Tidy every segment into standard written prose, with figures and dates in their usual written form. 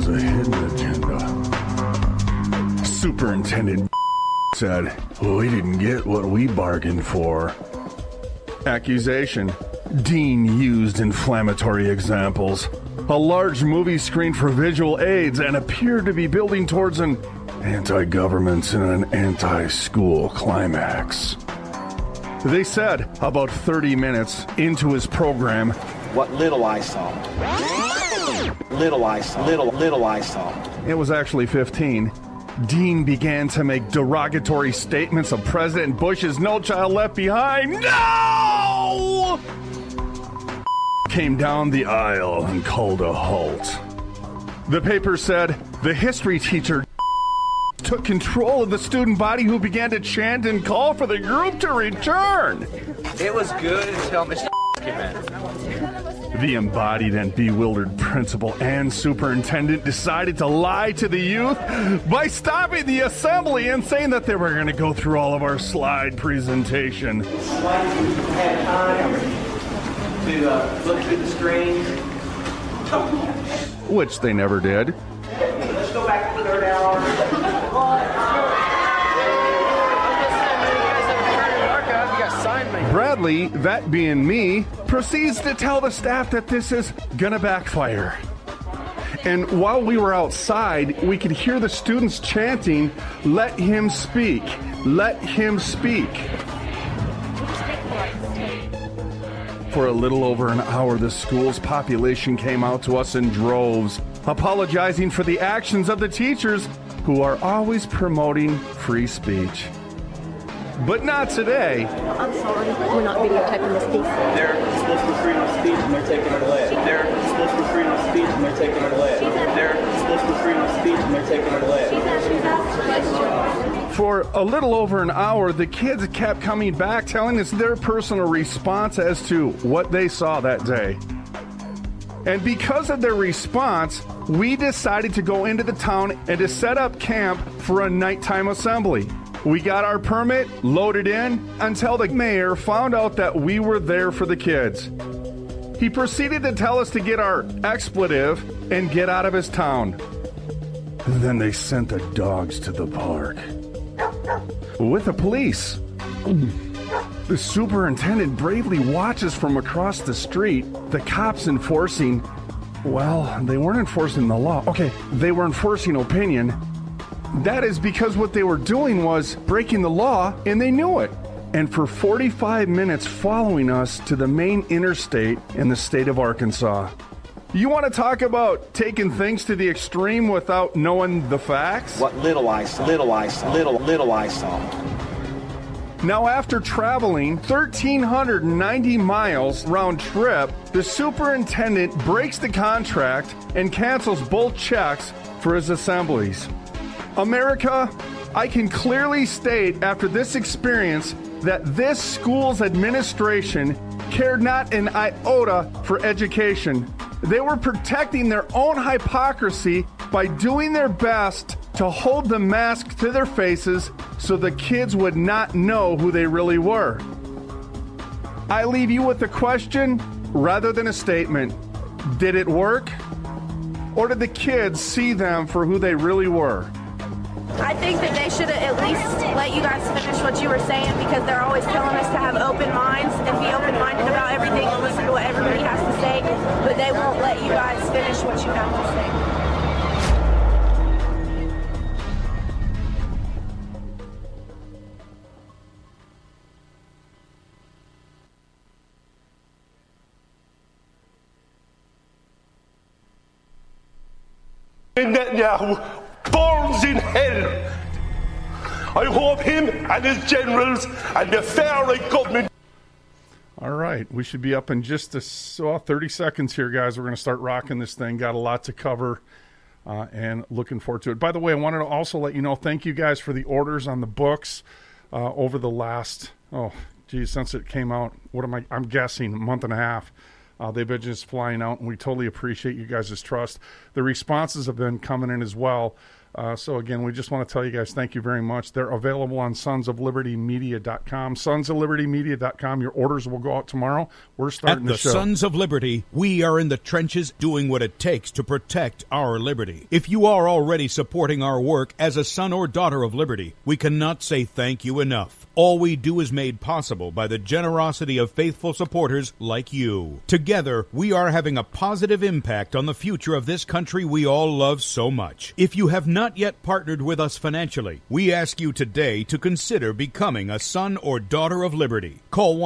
was a hidden agenda. Superintendent said, we didn't get what we bargained for. Accusation. Dean used inflammatory examples. A large movie screen for visual aids and appeared to be building towards an anti-government and an anti-school climax. They said about 30 minutes into his program, what little I saw. Little I saw. It was actually 15. Dean began to make derogatory statements of President Bush's No Child Left Behind. No! Came down the aisle and called a halt. The paper said the history teacher took control of the student body who began to chant and call for the group to return. It was good until Mr. came in. The embodied and bewildered principal and superintendent decided to lie to the youth by stopping the assembly and saying that they were going to go through all of our slide presentation. Had time to look through the screens. Which they never did. Let's go back to the third hour. Bradley, that being me, proceeds to tell the staff that this is gonna backfire. And while we were outside, we could hear the students chanting, "Let him speak, let him speak." For a little over an hour, the school's population came out to us in droves, apologizing for the actions of the teachers who are always promoting free speech. But not today. I'm sorry, we're not videotaping this piece. They're supposed to be freedom of speech and they're taking it away. They're supposed to be freedom of speech and they're taking it away. They're supposed to be freedom of speech and they're taking it away. For a little over an hour, the kids kept coming back telling us their personal response as to what they saw that day. And because of their response, we decided to go into the town and to set up camp for a nighttime assembly. We got our permit, loaded in, until the mayor found out that we were there for the kids. He proceeded to tell us to get our expletive and get out of his town. Then they sent the dogs to the park. With the police. The superintendent bravely watches from across the street, the cops enforcing, well, they weren't enforcing the law. Okay, they were enforcing opinion. That is because what they were doing was breaking the law, and they knew it. And for 45 minutes following us to the main interstate in the state of Arkansas. You want to talk about taking things to the extreme without knowing the facts? What little I saw. Little I saw. Now, after traveling 1,390 miles round trip, the superintendent breaks the contract and cancels both checks for his assemblies. America, I can clearly state after this experience that this school's administration cared not an iota for education. They were protecting their own hypocrisy by doing their best to hold the mask to their faces so the kids would not know who they really were. I leave you with a question rather than a statement. Did it work? Or did the kids see them for who they really were? I think that they should have at least let you guys finish what you were saying, because they're always telling us to have open minds and be open-minded about everything and listen to what everybody has to say, but they won't let you guys finish what you have to say. Netanyahu burns in hell. I hope him and his generals and the far-right government. All right, we should be up in just 30 seconds here, guys. We're going to start rocking this thing. Got a lot to cover, and looking forward to it. By the way, I wanted to also let you know, thank you guys for the orders on the books over the last, since it came out, I'm guessing, a month and a half. They've been just flying out, and we totally appreciate you guys' trust. The responses have been coming in as well. So, again, we just want to tell you guys thank you very much. They're available on sonsoflibertymedia.com. Sonsoflibertymedia.com. Your orders will go out tomorrow. We're starting the show. At the Sons of Liberty, we are in the trenches doing what it takes to protect our liberty. If you are already supporting our work as a son or daughter of liberty, we cannot say thank you enough. All we do is made possible by the generosity of faithful supporters like you. Together, we are having a positive impact on the future of this country we all love so much. If you have not yet partnered with us financially, we ask you today to consider becoming a son or daughter of liberty. Call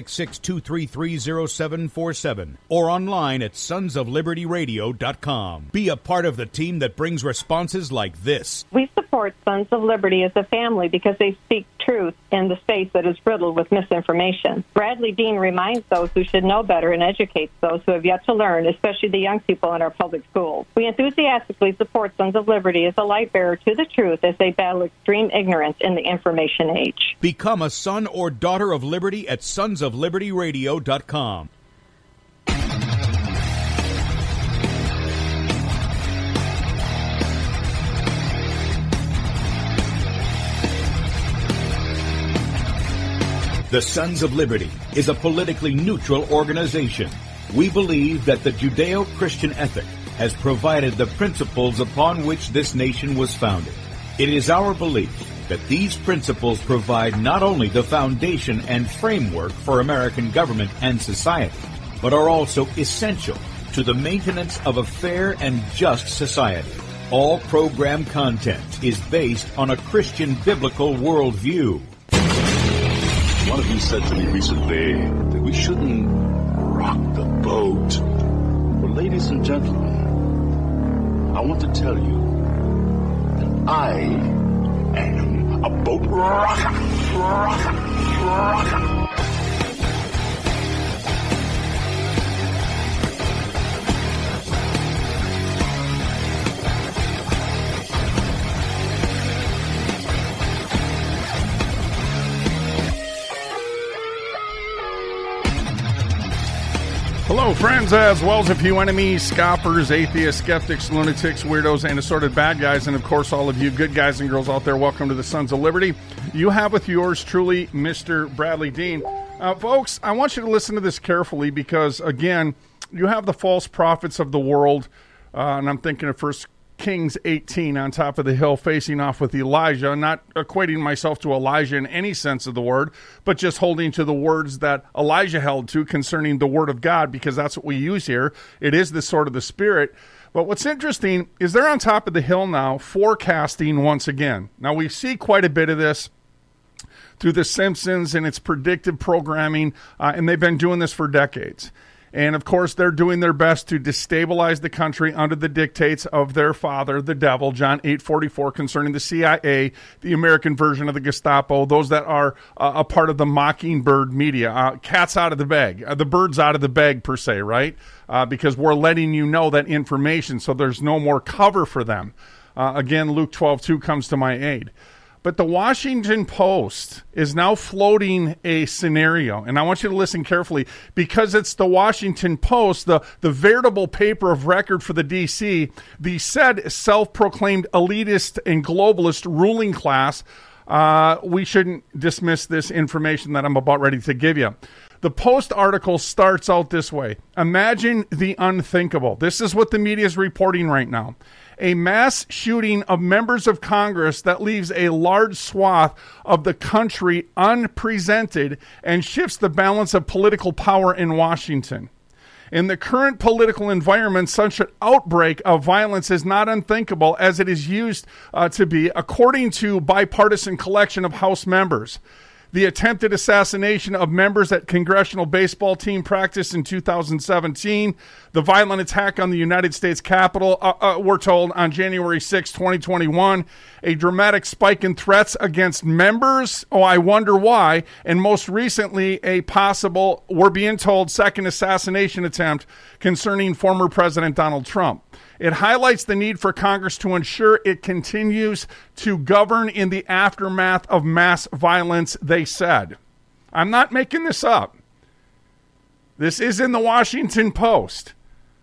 1-866-233-0747 or online at sonsoflibertyradio.com. Be a part of the team that brings responses like this. We support Sons of Liberty as a family because they speak truth in the space that is riddled with misinformation. Bradley Dean reminds those who should know better and educates those who have yet to learn, especially the young people in our public schools. We enthusiastically support Sons of Liberty as a light bearer to the truth as they battle extreme ignorance in the information age. Become a son or daughter of liberty at sonsoflibertyradio.com. The Sons of Liberty is a politically neutral organization. We believe that the Judeo-Christian ethic has provided the principles upon which this nation was founded. It is our belief that these principles provide not only the foundation and framework for American government and society, but are also essential to the maintenance of a fair and just society. All program content is based on a Christian biblical worldview. One of you said to me recently that we shouldn't rock the boat. Well, ladies and gentlemen, I want to tell you that I am a boat rocker. Hello, friends, as well as a few enemies, scoffers, atheists, skeptics, lunatics, weirdos, and assorted bad guys, and of course all of you good guys and girls out there, welcome to the Sons of Liberty. You have with yours truly, Mr. Bradley Dean. Folks, I want you to listen to this carefully because, again, you have the false prophets of the world, and I'm thinking of 1 Kings 18 on top of the hill facing off with Elijah, not equating myself to Elijah in any sense of the word, but just holding to the words that Elijah held to concerning the word of God, because that's what we use here. It is the sword of the Spirit. But what's interesting is they're on top of the hill now forecasting once again. Now, we see quite a bit of this through The Simpsons and its predictive programming, and they've been doing this for decades. And, of course, they're doing their best to destabilize the country under the dictates of their father, the devil, John 8:44, concerning the CIA, the American version of the Gestapo, those that are a part of the Mockingbird media. Cat's out of the bag. The bird's out of the bag, per se, right? Because we're letting you know that information, so there's no more cover for them. Again, Luke 12:2 comes to my aid. But the Washington Post is now floating a scenario, and I want you to listen carefully because it's the Washington Post, the veritable paper of record for the D.C., the said self-proclaimed elitist and globalist ruling class. We shouldn't dismiss this information that I'm about ready to give you. The Post article starts out this way. Imagine the unthinkable. This is what the media is reporting right now. A mass shooting of members of Congress that leaves a large swath of the country unpresented and shifts the balance of political power in Washington. In the current political environment, such an outbreak of violence is not unthinkable as it is used to be, according to bipartisan collection of House members. The attempted assassination of members at congressional baseball team practice in 2017, the violent attack on the United States Capitol, we're told, on January 6, 2021, a dramatic spike in threats against members, I wonder why, and most recently, a possible, we're being told, second assassination attempt concerning former President Donald Trump. It highlights the need for Congress to ensure it continues to govern in the aftermath of mass violence, they said. I'm not making this up. This is in the Washington Post.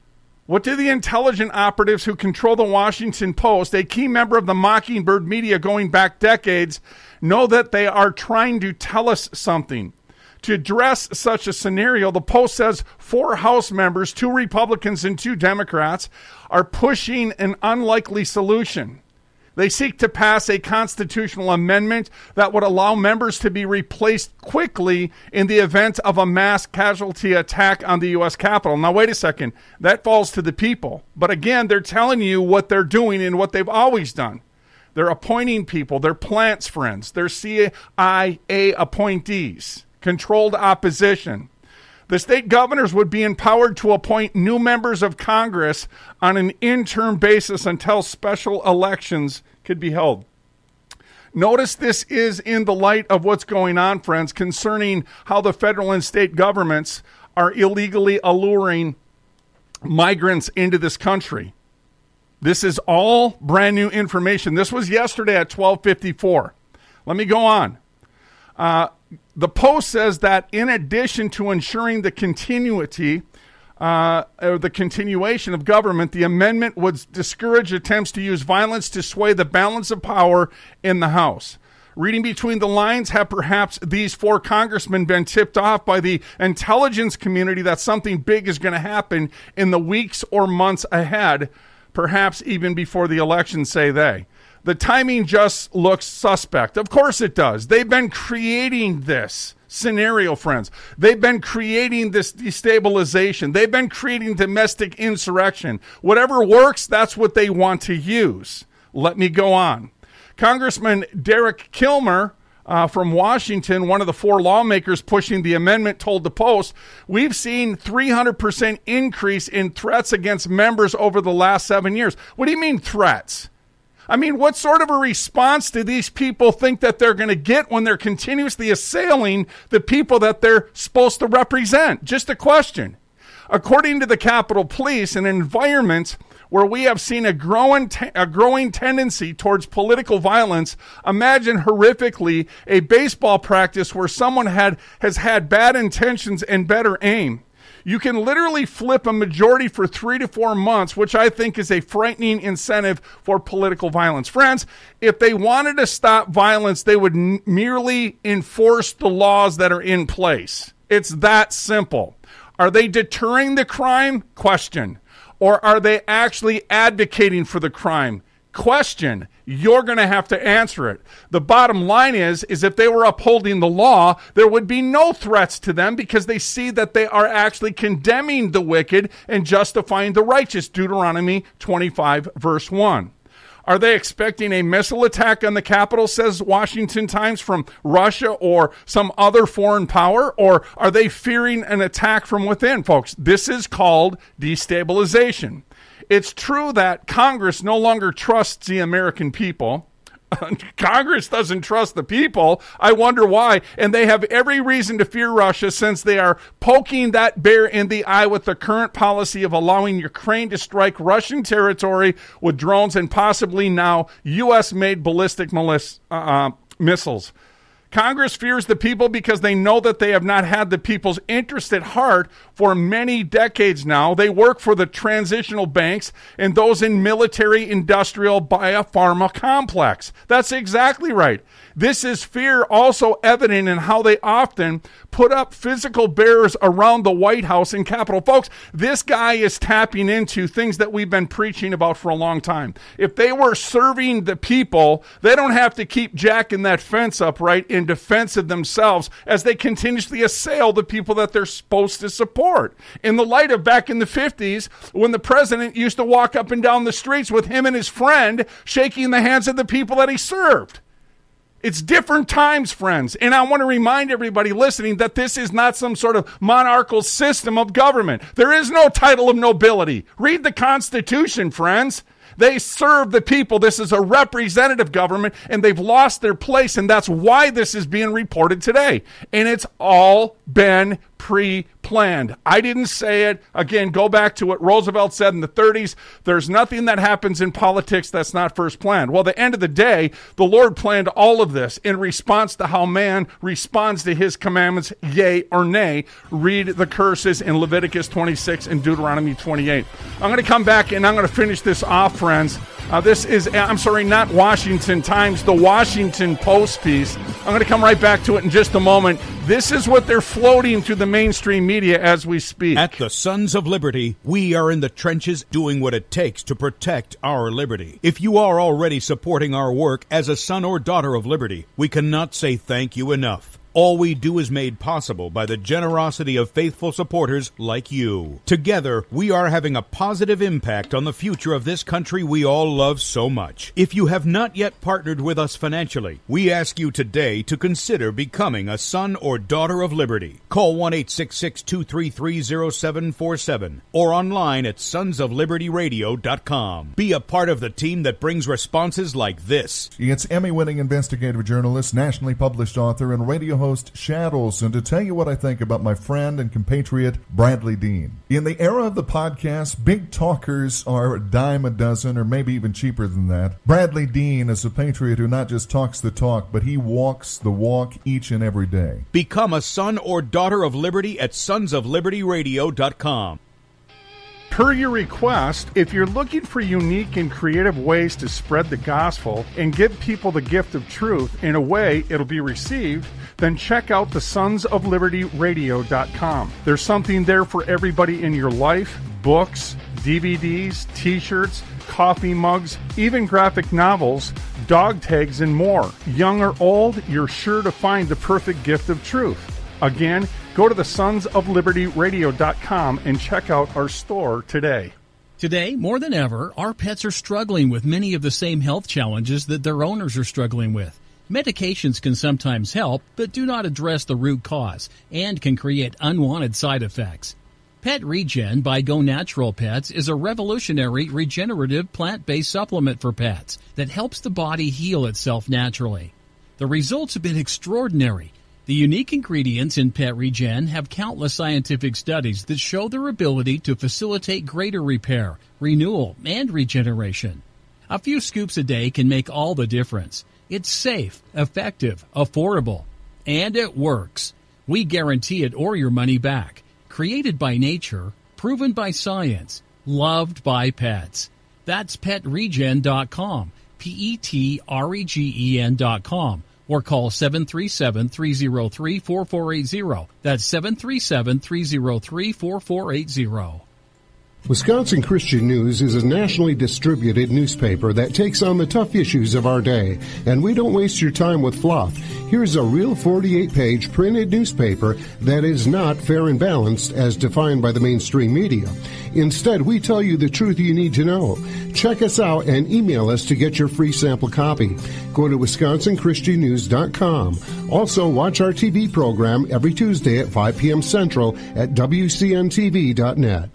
What do the intelligence operatives who control the Washington Post, a key member of the Mockingbird media going back decades, know that they are trying to tell us something? To address such a scenario, the Post says 4 House members, 2 Republicans and 2 Democrats, are pushing an unlikely solution. They seek to pass a constitutional amendment that would allow members to be replaced quickly in the event of a mass casualty attack on the U.S. Capitol. Now, wait a second. That falls to the people. But again, they're telling you what they're doing and what they've always done. They're appointing people. They're Plant's friends. They're CIA appointees. Controlled opposition. The state governors would be empowered to appoint new members of Congress on an interim basis until special elections could be held. Notice this is in the light of what's going on, friends, concerning how the federal and state governments are illegally alluring migrants into this country. This is all brand new information. This was yesterday at 12:54. Let me go on. The Post says that in addition to ensuring the continuation of government, the amendment would discourage attempts to use violence to sway the balance of power in the House. Reading between the lines, have perhaps these 4 congressmen been tipped off by the intelligence community that something big is going to happen in the weeks or months ahead, perhaps even before the election, say they? The timing just looks suspect. Of course it does. They've been creating this scenario, friends. They've been creating this destabilization. They've been creating domestic insurrection. Whatever works, that's what they want to use. Let me go on. Congressman Derek Kilmer from Washington, one of the 4 lawmakers pushing the amendment, told the Post, "We've seen 300% increase in threats against members over the last 7 years." What do you mean threats? I mean, what sort of a response do these people think that they're going to get when they're continuously assailing the people that they're supposed to represent? Just a question. According to the Capitol Police, an environment where we have seen a growing tendency towards political violence, imagine horrifically a baseball practice where someone has had bad intentions and better aim. You can literally flip a majority for 3 to 4 months, which I think is a frightening incentive for political violence. Friends, if they wanted to stop violence, they would merely enforce the laws that are in place. It's that simple. Are they deterring the crime? Question. Or are they actually advocating for the crime? Question. You're going to have to answer it. The bottom line is if they were upholding the law, there would be no threats to them because they see that they are actually condemning the wicked and justifying the righteous. Deuteronomy 25, verse 1. Are they expecting a missile attack on the Capitol, says Washington Times, from Russia or some other foreign power? Or are they fearing an attack from within, folks? This is called destabilization. It's true that Congress no longer trusts the American people. Congress doesn't trust the people. I wonder why. And they have every reason to fear Russia since they are poking that bear in the eye with the current policy of allowing Ukraine to strike Russian territory with drones and possibly now U.S.-made ballistic missiles. Congress fears the people because they know that they have not had the people's interest at heart for many decades now. They work for the transitional banks and those in military, industrial, biopharma complex. That's exactly right. This is fear also evident in how they often put up physical barriers around the White House and Capitol. Folks, this guy is tapping into things that we've been preaching about for a long time. If they were serving the people, they don't have to keep jacking that fence up, right, in defense of themselves as they continuously assail the people that they're supposed to support. In the light of back in the 50s, when the president used to walk up and down the streets with him and his friend, shaking the hands of the people that he served. It's different times, friends. And I want to remind everybody listening that this is not some sort of monarchical system of government. There is no title of nobility. Read the Constitution, friends. They serve the people. This is a representative government, and they've lost their place, and that's why this is being reported today. And it's all been pre-planned. planned. I didn't say it. Again, go back to what Roosevelt said in the 30s. There's nothing that happens in politics that's not first planned. Well, at the end of the day, the Lord planned all of this in response to how man responds to his commandments, yea or nay. Read the curses in Leviticus 26 and Deuteronomy 28. I'm going to come back and I'm going to finish this off, friends. This is, not Washington Times, the Washington Post piece. I'm going to come right back to it in just a moment. This is what they're floating to the mainstream media as we speak. At the Sons of Liberty, we are in the trenches doing what it takes to protect our liberty. If you are already supporting our work as a son or daughter of liberty, we cannot say thank you enough. All we do is made possible by the generosity of faithful supporters like you. Together, we are having a positive impact on the future of this country we all love so much. If you have not yet partnered with us financially, we ask you today to consider becoming a son or daughter of liberty. Call 1-866-233-0747 or online at sonsoflibertyradio.com. Be a part of the team that brings responses like this. It's Emmy-winning investigative journalist, nationally published author, and radio host Shadows, and to tell you what I think about my friend and compatriot Bradley Dean. In the era of the podcast, big talkers are a dime a dozen, or maybe even cheaper than that. Bradley Dean is a patriot who not just talks the talk, but he walks the walk each and every day. Become a son or daughter of liberty at sonsoflibertyradio.com. Per your request, if you're looking for unique and creative ways to spread the gospel and give people the gift of truth in a way it'll be received, then check out the sonsoflibertyradio.com. There's something there for everybody in your life: books, DVDs, t-shirts, coffee mugs, even graphic novels, dog tags, and more. Young or old, you're sure to find the perfect gift of truth. Again, go to the sonsoflibertyradio.com and check out our store today. Today, more than ever, our pets are struggling with many of the same health challenges that their owners are struggling with. Medications can sometimes help, but do not address the root cause and can create unwanted side effects. Pet Regen by Go Natural Pets is a revolutionary regenerative plant-based supplement for pets that helps the body heal itself naturally. The results have been extraordinary. The unique ingredients in Pet Regen have countless scientific studies that show their ability to facilitate greater repair, renewal, and regeneration. A few scoops a day can make all the difference. It's safe, effective, affordable, and it works. We guarantee it or your money back. Created by nature, proven by science, loved by pets. That's PetRegen.com, PetRegen.com, or call 737-303-4480. That's 737-303-4480. Wisconsin Christian News is a nationally distributed newspaper that takes on the tough issues of our day, and we don't waste your time with fluff. Here's a real 48-page printed newspaper that is not fair and balanced as defined by the mainstream media. Instead, we tell you the truth you need to know. Check us out and email us to get your free sample copy. Go to WisconsinChristianNews.com. Also, watch our TV program every Tuesday at 5 p.m. Central at WCNTV.net.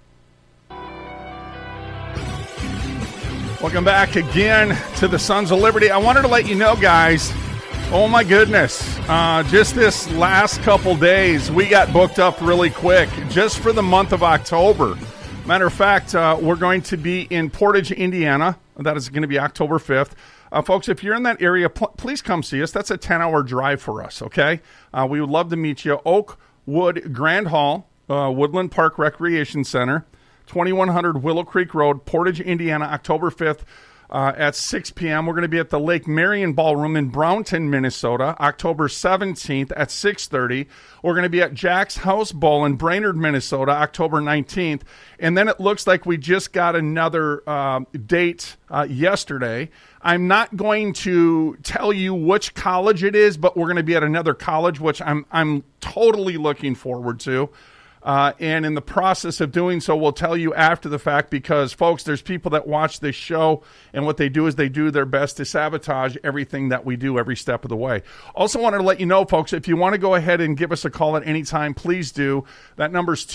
Welcome back again to the Sons of Liberty. I wanted to let you know, guys, oh my goodness, just this last couple days, we got booked up really quick just for the month of October. Matter of fact, we're going to be in Portage, Indiana. That is going to be October 5th. Folks, if you're in that area, please come see us. That's a 10-hour drive for us, okay? We would love to meet you. Oakwood Grand Hall, Woodland Park Recreation Center, 2100 Willow Creek Road, Portage, Indiana, October 5th at 6 p.m. We're going to be at the Lake Marion Ballroom in Brownton, Minnesota, October 17th at 6:30. We're going to be at Jack's House Bowl in Brainerd, Minnesota, October 19th. And then it looks like we just got another date yesterday. I'm not going to tell you which college it is, but we're going to be at another college, which I'm totally looking forward to. And in the process of doing so, we'll tell you after the fact because, folks, there's people that watch this show, and what they do is they do their best to sabotage everything that we do every step of the way. Also wanted to let you know, folks, if you want to go ahead and give us a call at any time, please do. That number's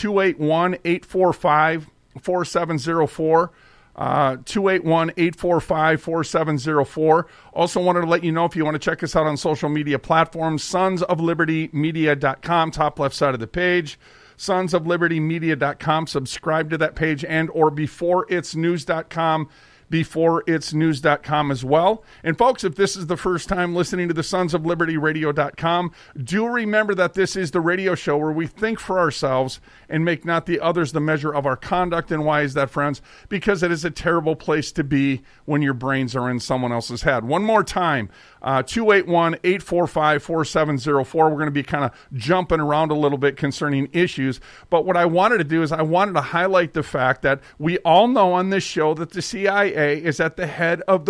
281-845-4704. 281-845-4704. Also wanted to let you know if you want to check us out on social media platforms, sonsoflibertymedia.com, top left side of the page. sonsoflibertymedia.com. Subscribe to that page, and or beforeitsnews.com. beforeitsnews.com as well. And folks, if this is the first time listening to the sonsoflibertyradio.com, do remember that this is the radio show where we think for ourselves and make not the others the measure of our conduct. And why is that, friends? Because it is a terrible place to be when your brains are in someone else's head. One more time, 281-845-4704. We're going to be kind of jumping around a little bit concerning issues. But what I wanted to do is I wanted to highlight the fact that we all know on this show that the CIA is at the head of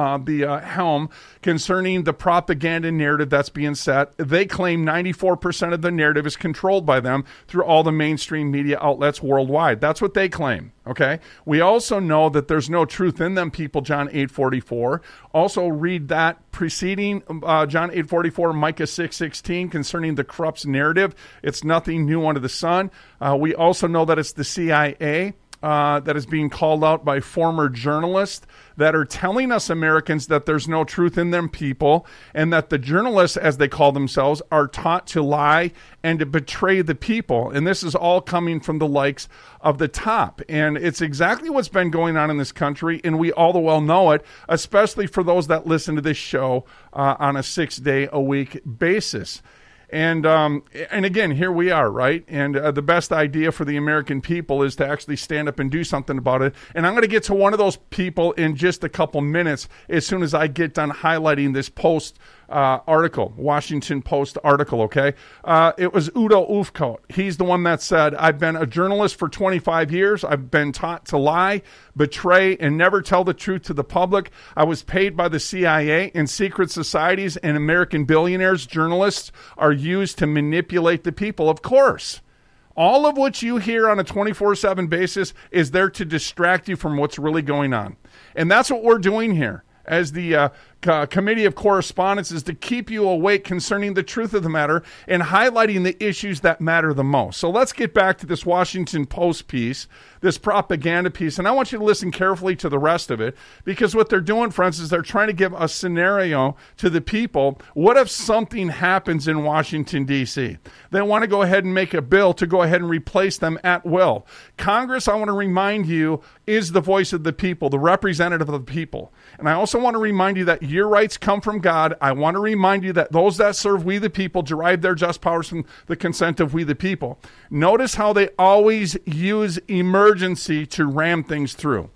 the helm concerning the propaganda narrative that's being set. They claim 94% of the narrative is controlled by them through all the mainstream media outlets worldwide. That's what they claim. Okay. We also know that there's no truth in them, people. John 8:44. Also read that preceding John 8:44, Micah 6:16 concerning the corrupt narrative. It's nothing new under the sun. We also know that it's the CIA that is being called out by former journalists that are telling us Americans that there's no truth in them, people, and that the journalists, as they call themselves, are taught to lie and to betray the people. And this is all coming from the likes of the top. And it's exactly what's been going on in this country, and we all the well know it, especially for those that listen to this show on a 6-day-a-week basis. And again, here we are, right? And the best idea for the American people is to actually stand up and do something about it. And I'm going to get to one of those people in just a couple minutes as soon as I get done highlighting this Post article, Washington Post article, okay? It was Udo Ufkot. He's the one that said, I've been a journalist for 25 years. I've been taught to lie, betray, and never tell the truth to the public. I was paid by the CIA and secret societies, and American billionaires. Journalists are used to manipulate the people, of course. All of what you hear on a 24/7 basis is there to distract you from what's really going on. And that's what we're doing here as the Committee of Correspondence, is to keep you awake concerning the truth of the matter and highlighting the issues that matter the most. So let's get back to this Washington Post piece, this propaganda piece, and I want you to listen carefully to the rest of it, because what they're doing, friends, is they're trying to give a scenario to the people. What if something happens in Washington, D.C.? They want to go ahead and make a bill to go ahead and replace them at will. Congress, I want to remind you, is the voice of the people, the representative of the people. And I also want to remind you that your rights come from God. I want to remind you that those that serve we the people derive their just powers from the consent of we the people. Notice how they always use emergency to ram things through.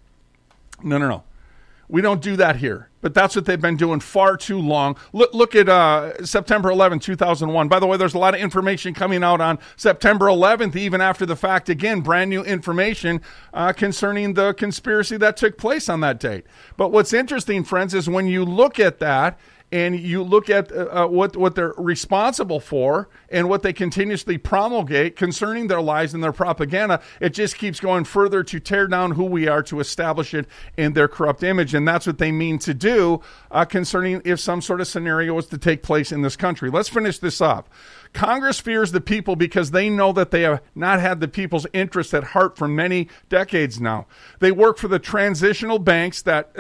No. We don't do that here. But that's what they've been doing far too long. Look at September 11, 2001. By the way, there's a lot of information coming out on September 11th, even after the fact. Again, brand new information concerning the conspiracy that took place on that date. But what's interesting, friends, is when you look at that and you look at what they're responsible for and what they continuously promulgate concerning their lies and their propaganda, it just keeps going further to tear down who we are, to establish it in their corrupt image. And that's what they mean to do concerning if some sort of scenario was to take place in this country. Let's finish this up. Congress fears the people because they know that they have not had the people's interest at heart for many decades now. They work for the transitional banks that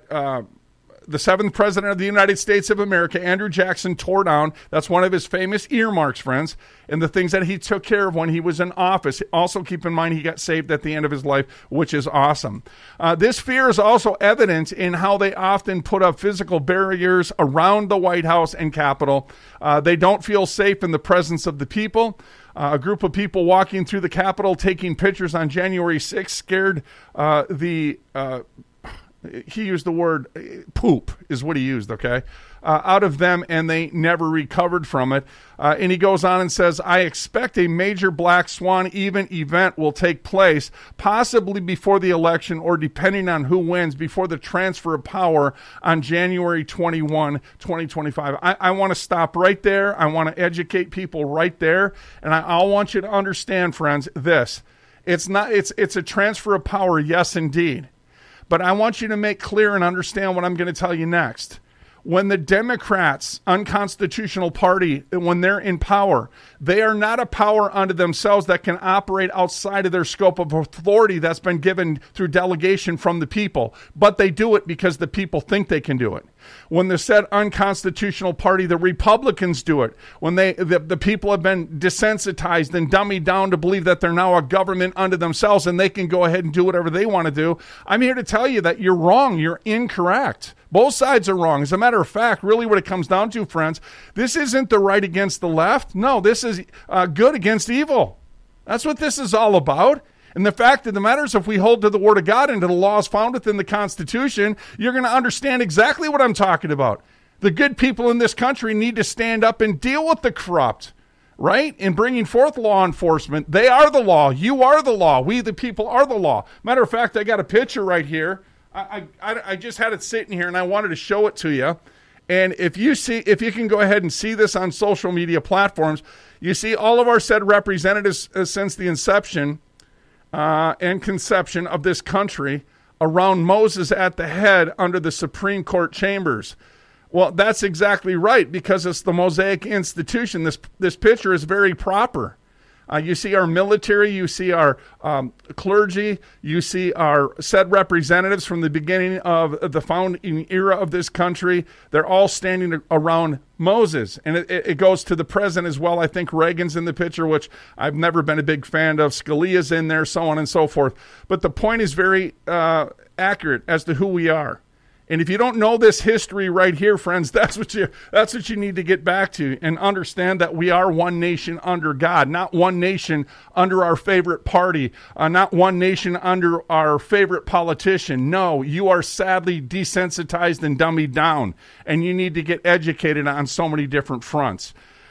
the seventh president of the United States of America, Andrew Jackson, tore down. That's one of his famous earmarks, friends, and the things that he took care of when he was in office. Also, keep in mind, he got saved at the end of his life, which is awesome. This fear is also evident in how they often put up physical barriers around the White House and Capitol. They don't feel safe in the presence of the people. A group of people walking through the Capitol taking pictures on January 6th scared he used the word poop is what he used, okay, out of them, and they never recovered from it. And he goes on and says, I expect a major black swan event will take place, possibly before the election or depending on who wins, before the transfer of power on January 21, 2025. I want to stop right there. I want to educate people right there. And I want you to understand, friends, this. It's a transfer of power, yes, indeed. But I want you to make clear and understand what I'm going to tell you next. When the Democrats, unconstitutional party, when they're in power, they are not a power unto themselves that can operate outside of their scope of authority that's been given through delegation from the people. But they do it because the people think they can do it. When the said unconstitutional party, the Republicans, do it, when the people have been desensitized and dummied down to believe that they're now a government unto themselves and they can go ahead and do whatever they want to do, I'm here to tell you that you're wrong. You're incorrect. Both sides are wrong. As a matter of fact, really what it comes down to, friends, this isn't the right against the left. No, this is good against evil. That's what this is all about. And the fact of the matter is, if we hold to the Word of God and to the laws found within the Constitution, you're going to understand exactly what I'm talking about. The good people in this country need to stand up and deal with the corrupt, right? In bringing forth law enforcement. They are the law. You are the law. We, the people, are the law. Matter of fact, I got a picture right here. I just had it sitting here, and I wanted to show it to you. And if you can go ahead and see this on social media platforms, you see all of our said representatives since the inception and conception of this country around Moses at the head under the Supreme Court chambers. Well, that's exactly right, because it's the Mosaic institution. This picture is very proper. You see our military, you see our clergy, you see our said representatives from the beginning of the founding era of this country. They're all standing around Moses. And it goes to the president as well. I think Reagan's in the picture, which I've never been a big fan of. Scalia's in there, so on and so forth. But the point is very accurate as to who we are. And if you don't know this history right here, friends, that's what you need to get back to and understand that we are one nation under God, not one nation under our favorite party, not one nation under our favorite politician. No, you are sadly desensitized and dummied down, and you need to get educated on so many different fronts.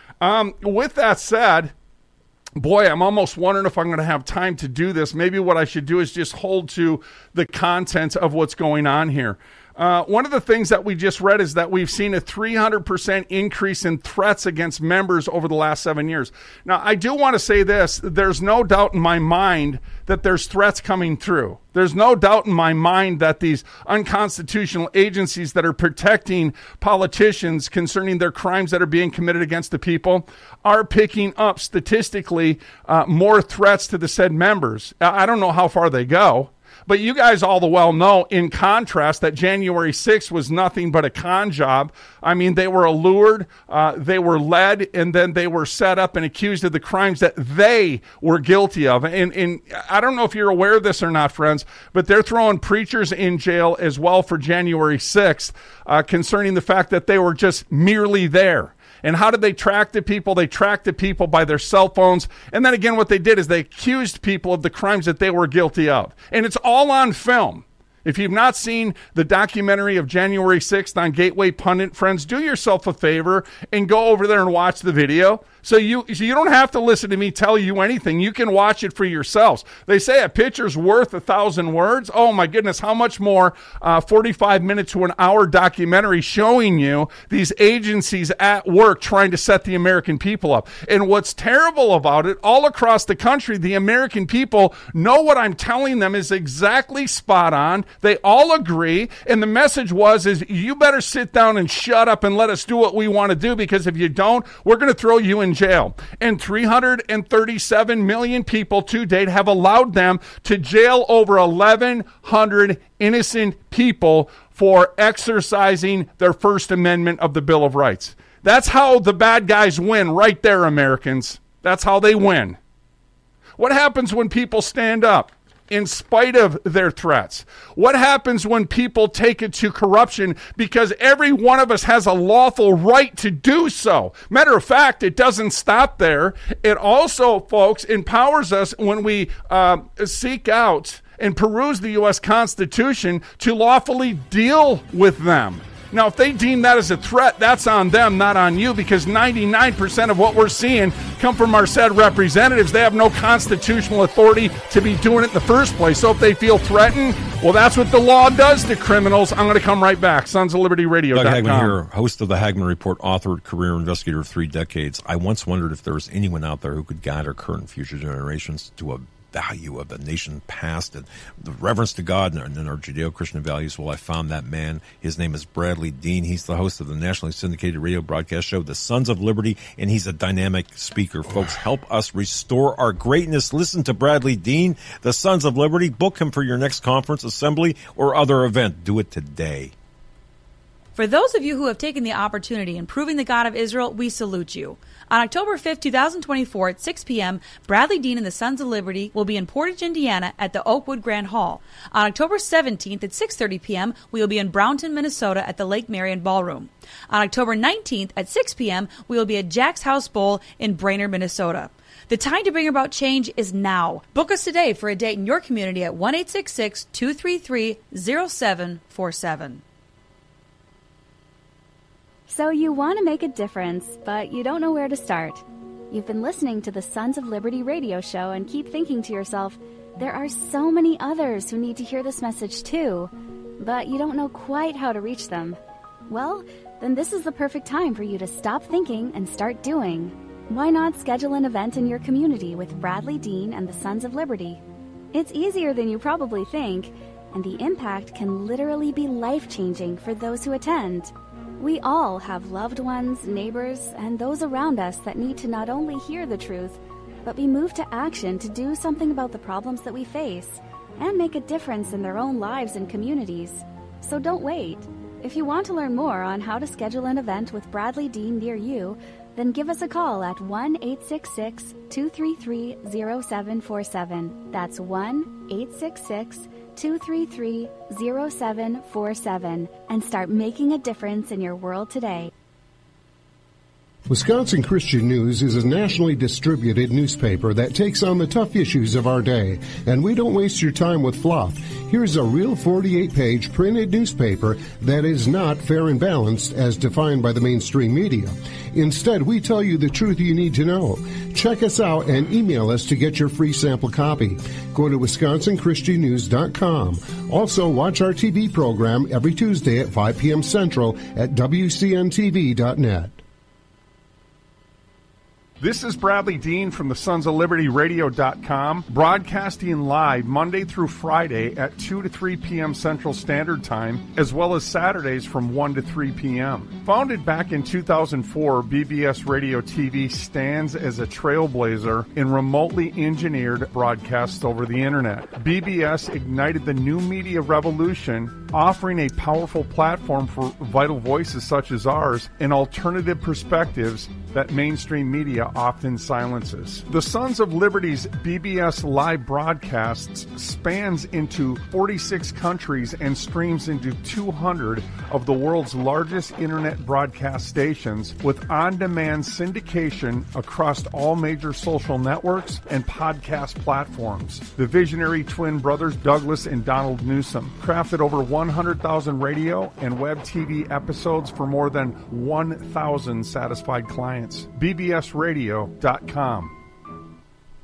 With that said, boy, I'm almost wondering if I'm going to have time to do this. Maybe what I should do is just hold to the content of what's going on here. One of the things that we just read is that we've seen a 300% increase in threats against members over the last 7 years. Now, I do want to say this. There's no doubt in my mind that there's threats coming through. There's no doubt in my mind that these unconstitutional agencies that are protecting politicians concerning their crimes that are being committed against the people are picking up statistically more threats to the said members. I don't know how far they go. But you guys all the well know, in contrast, that January 6th was nothing but a con job. I mean, they were allured, they were led, and then they were set up and accused of the crimes that they were guilty of. And I don't know if you're aware of this or not, friends, but they're throwing preachers in jail as well for January 6th concerning the fact that they were just merely there. And how did they track the people? They tracked the people by their cell phones. And then again, what they did is they accused people of the crimes that they were guilty of. And it's all on film. If you've not seen the documentary of January 6th on Gateway Pundit, friends, do yourself a favor and go over there and watch the video. So you don't have to listen to me tell you anything. You can watch it for yourselves. They say a picture's worth 1,000 words. Oh my goodness, how much more 45 minute to an hour documentary showing you these agencies at work trying to set the American people up. And what's terrible about it, all across the country, the American people know what I'm telling them is exactly spot on. They all agree. And the message is you better sit down and shut up and let us do what we want to do, because if you don't, we're going to throw you in jail. And 337 million people to date have allowed them to jail over 1,100 innocent people for exercising their First Amendment of the Bill of Rights. That's how the bad guys win right there, Americans. That's how they win. What happens when people stand up in spite of their threats? What happens when people take it to corruption? Because every one of us has a lawful right to do so. Matter of fact, it doesn't stop there. It also, folks, empowers us when we seek out and peruse the U.S. Constitution to lawfully deal with them. Now, if they deem that as a threat, that's on them, not on you, because 99% of what we're seeing come from our said representatives. They have no constitutional authority to be doing it in the first place. So if they feel threatened, well, that's what the law does to criminals. I'm going to come right back. Sons of Liberty Radio. Doug Hagman here, host of the Hagman Report, author, career investigator of 3 decades. I once wondered if there was anyone out there who could guide our current and future generations to a value of the nation past and the reverence to God and our Judeo-Christian values. Well, I found that man. His name is Bradley Dean. He's the host of the nationally syndicated radio broadcast show, The Sons of Liberty, and he's a dynamic speaker. Folks, help us restore our greatness. Listen to Bradley Dean, The Sons of Liberty. Book him for your next conference, assembly, or other event. Do it today. For those of you who have taken the opportunity in proving the God of Israel, we salute you. On October 5th, 2024 at 6 p.m., Bradley Dean and the Sons of Liberty will be in Portage, Indiana at the Oakwood Grand Hall. On October 17th at 6:30 p.m., we will be in Brownton, Minnesota at the Lake Marion Ballroom. On October 19th at 6 p.m., we will be at Jack's House Bowl in Brainerd, Minnesota. The time to bring about change is now. Book us today for a date in your community at 1-866-233-0747. So you want to make a difference, but you don't know where to start. You've been listening to the Sons of Liberty radio show and keep thinking to yourself, there are so many others who need to hear this message too, but you don't know quite how to reach them. Well, then this is the perfect time for you to stop thinking and start doing. Why not schedule an event in your community with Bradley Dean and the Sons of Liberty? It's easier than you probably think, and the impact can literally be life-changing for those who attend. We all have loved ones, neighbors, and those around us that need to not only hear the truth, but be moved to action to do something about the problems that we face and make a difference in their own lives and communities. So don't wait. If you want to learn more on how to schedule an event with Bradley Dean near you, then give us a call at 1-866-233-0747. That's 1-866-233-0747 and start making a difference in your world today. Wisconsin Christian News is a nationally distributed newspaper that takes on the tough issues of our day, and we don't waste your time with fluff. Here's a real 48-page printed newspaper that is not fair and balanced as defined by the mainstream media. Instead, we tell you the truth you need to know. Check us out and email us to get your free sample copy. Go to WisconsinChristianNews.com. Also, watch our TV program every Tuesday at 5 p.m. Central at WCNTV.net. This is Bradley Dean from the Sons of Liberty Radio.com, broadcasting live Monday through Friday at 2 to 3 p.m. Central Standard Time, as well as Saturdays from 1 to 3 p.m. Founded back in 2004, BBS Radio TV stands as a trailblazer in remotely engineered broadcasts over the Internet. BBS ignited the new media revolution, offering a powerful platform for vital voices such as ours and alternative perspectives that mainstream media often silences. The Sons of Liberty's BBS live broadcasts spans into 46 countries and streams into 200 of the world's largest internet broadcast stations with on-demand syndication across all major social networks and podcast platforms. The visionary twin brothers Douglas and Donald Newsom crafted over 100,000 radio and web TV episodes for more than 1,000 satisfied clients. BBSRadio.com.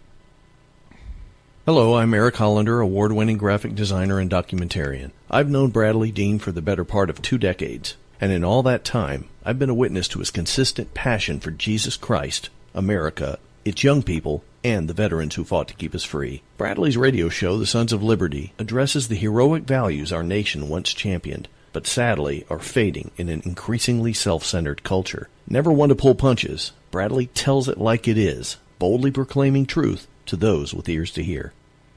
Hello, I'm Eric Hollander, award-winning graphic designer and documentarian. I've known Bradley Dean for the better part of 2 decades, and in all that time, I've been a witness to his consistent passion for Jesus Christ, America, its young people, and the veterans who fought to keep us free. Bradley's radio show, The Sons of Liberty, addresses the heroic values our nation once championed, but sadly are fading in an increasingly self-centered culture. Never one to pull punches, Bradley tells it like it is, boldly proclaiming truth to those with ears to hear.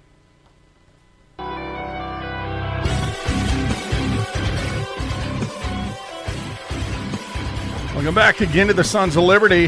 Welcome back again to the Sons of Liberty,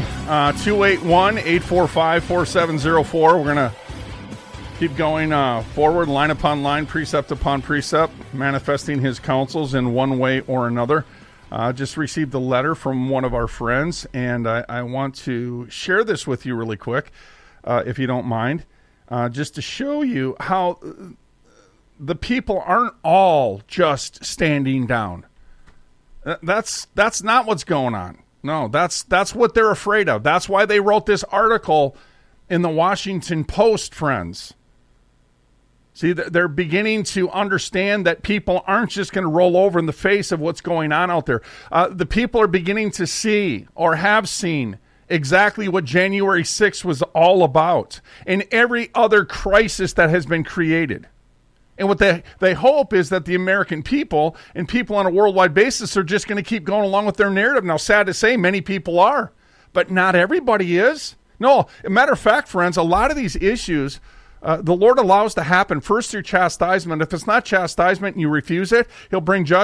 281-845-4704. We're going to keep going forward, line upon line, precept upon precept, manifesting his counsels in one way or another. Just received a letter from one of our friends, and I want to share this with you really quick, if you don't mind, just to show you how the people aren't all just standing down. That's not what's going on. No, that's what they're afraid of. That's why they wrote this article in the Washington Post, friends. See, they're beginning to understand that people aren't just going to roll over in the face of what's going on out there. The people are beginning to see or have seen exactly what January 6th was all about and every other crisis that has been created. And what they hope is that the American people and people on a worldwide basis are just going to keep going along with their narrative. Now, sad to say, many people are, but not everybody is. No, as a matter of fact, friends, a lot of these issues the Lord allows to happen first through chastisement. If it's not chastisement and you refuse it, he'll bring judgment.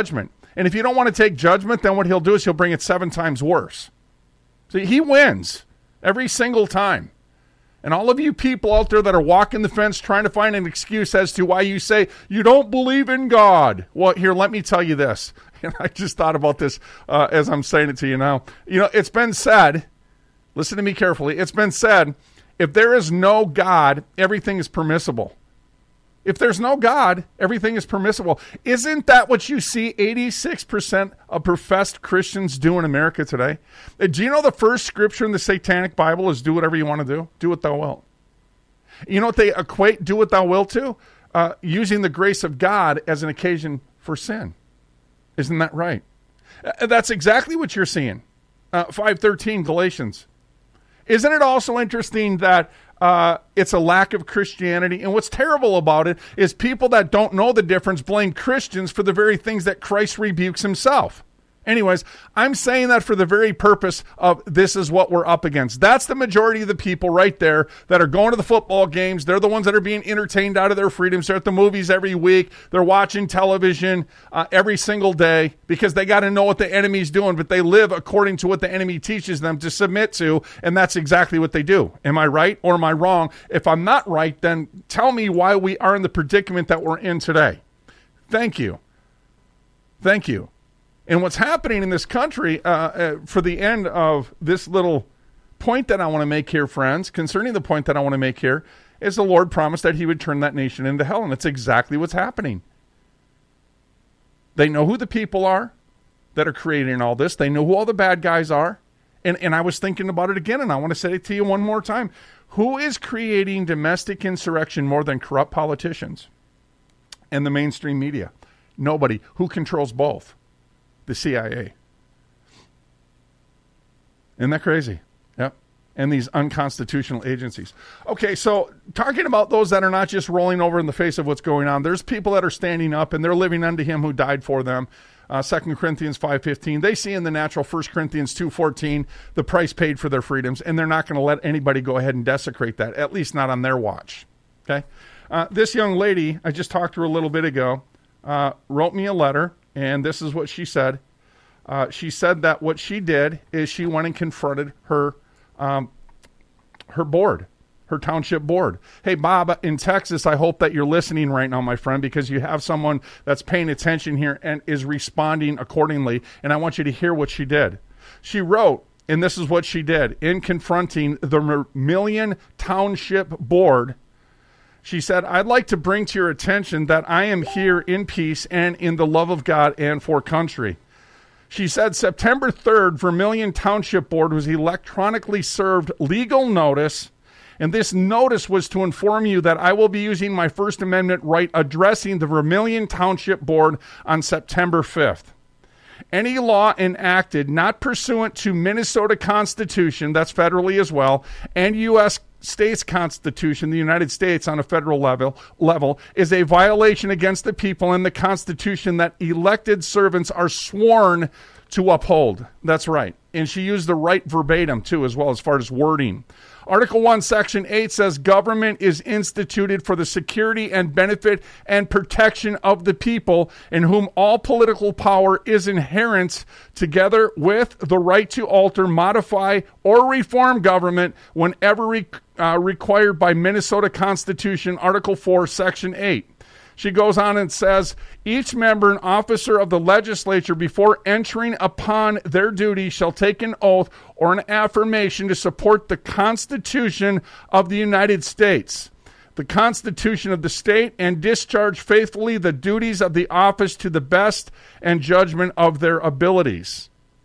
And if you don't want to take judgment, then what he'll do is he'll bring it 7 times worse. See, he wins every single time. And all of you people out there that are walking the fence trying to find an excuse as to why you say you don't believe in God. Well, here, let me tell you this. And I just thought about this as I'm saying it to you now. You know, it's been said, listen to me carefully, it's been said, if there is no God, everything is permissible. If there's no God, everything is permissible. Isn't that what you see 86% of professed Christians do in America today? Do you know the first scripture in the Satanic Bible is do whatever you want to do? Do what thou wilt. You know what they equate do what thou wilt to? Using the grace of God as an occasion for sin. Isn't that right? That's exactly what you're seeing. 5:13 Galatians. Isn't it also interesting that it's a lack of Christianity? And what's terrible about it is people that don't know the difference blame Christians for the very things that Christ rebukes himself. Anyways, I'm saying that for the very purpose of this is what we're up against. That's the majority of the people right there that are going to the football games. They're the ones that are being entertained out of their freedoms. They're at the movies every week. They're watching television every single day because they got to know what the enemy's doing, but they live according to what the enemy teaches them to submit to, and that's exactly what they do. Am I right or am I wrong? If I'm not right, then tell me why we are in the predicament that we're in today. Thank you. Thank you. And what's happening in this country, for the end of this little point that I want to make here, friends, concerning the point that I want to make here, is the Lord promised that he would turn that nation into hell, and that's exactly what's happening. They know who the people are that are creating all this. They know who all the bad guys are. And I was thinking about it again, and I want to say it to you one more time. Who is creating domestic insurrection more than corrupt politicians and the mainstream media? Nobody. Who controls both? The CIA. Isn't that crazy? Yep. And these unconstitutional agencies. Okay, so talking about those that are not just rolling over in the face of what's going on, there's people that are standing up and they're living unto him who died for them. 2 Corinthians 5:15. They see in the natural 1 Corinthians 2:14 the price paid for their freedoms, and they're not going to let anybody go ahead and desecrate that, at least not on their watch. Okay? This young lady, I just talked to her a little bit ago, wrote me a letter. And this is what she said. She said that what she did is she went and confronted her board, her township board. Hey, Bob, in Texas, I hope that you're listening right now, my friend, because you have someone that's paying attention here and is responding accordingly. And I want you to hear what she did. She wrote, and this is what she did, in confronting the Vermilion Township Board. She said, I'd like to bring to your attention that I am here in peace and in the love of God and for country. She said, September 3rd, Vermilion Township Board was electronically served legal notice, and this notice was to inform you that I will be using my First Amendment right addressing the Vermilion Township Board on September 5th. Any law enacted not pursuant to Minnesota Constitution, that's federally as well, and U.S. States Constitution, the United States on a federal level, is a violation against the people and the Constitution that elected servants are sworn to uphold. That's right. And she used the right verbatim, too, as well as far as wording. Article 1, Section 8 says government is instituted for the security and benefit and protection of the people, in whom all political power is inherent, together with the right to alter, modify, or reform government whenever required by Minnesota Constitution, Article 4, Section 8. She goes on and says, each member and officer of the legislature before entering upon their duty shall take an oath or an affirmation to support the Constitution of the United States, the Constitution of the state, and discharge faithfully the duties of the office to the best and judgment of their abilities.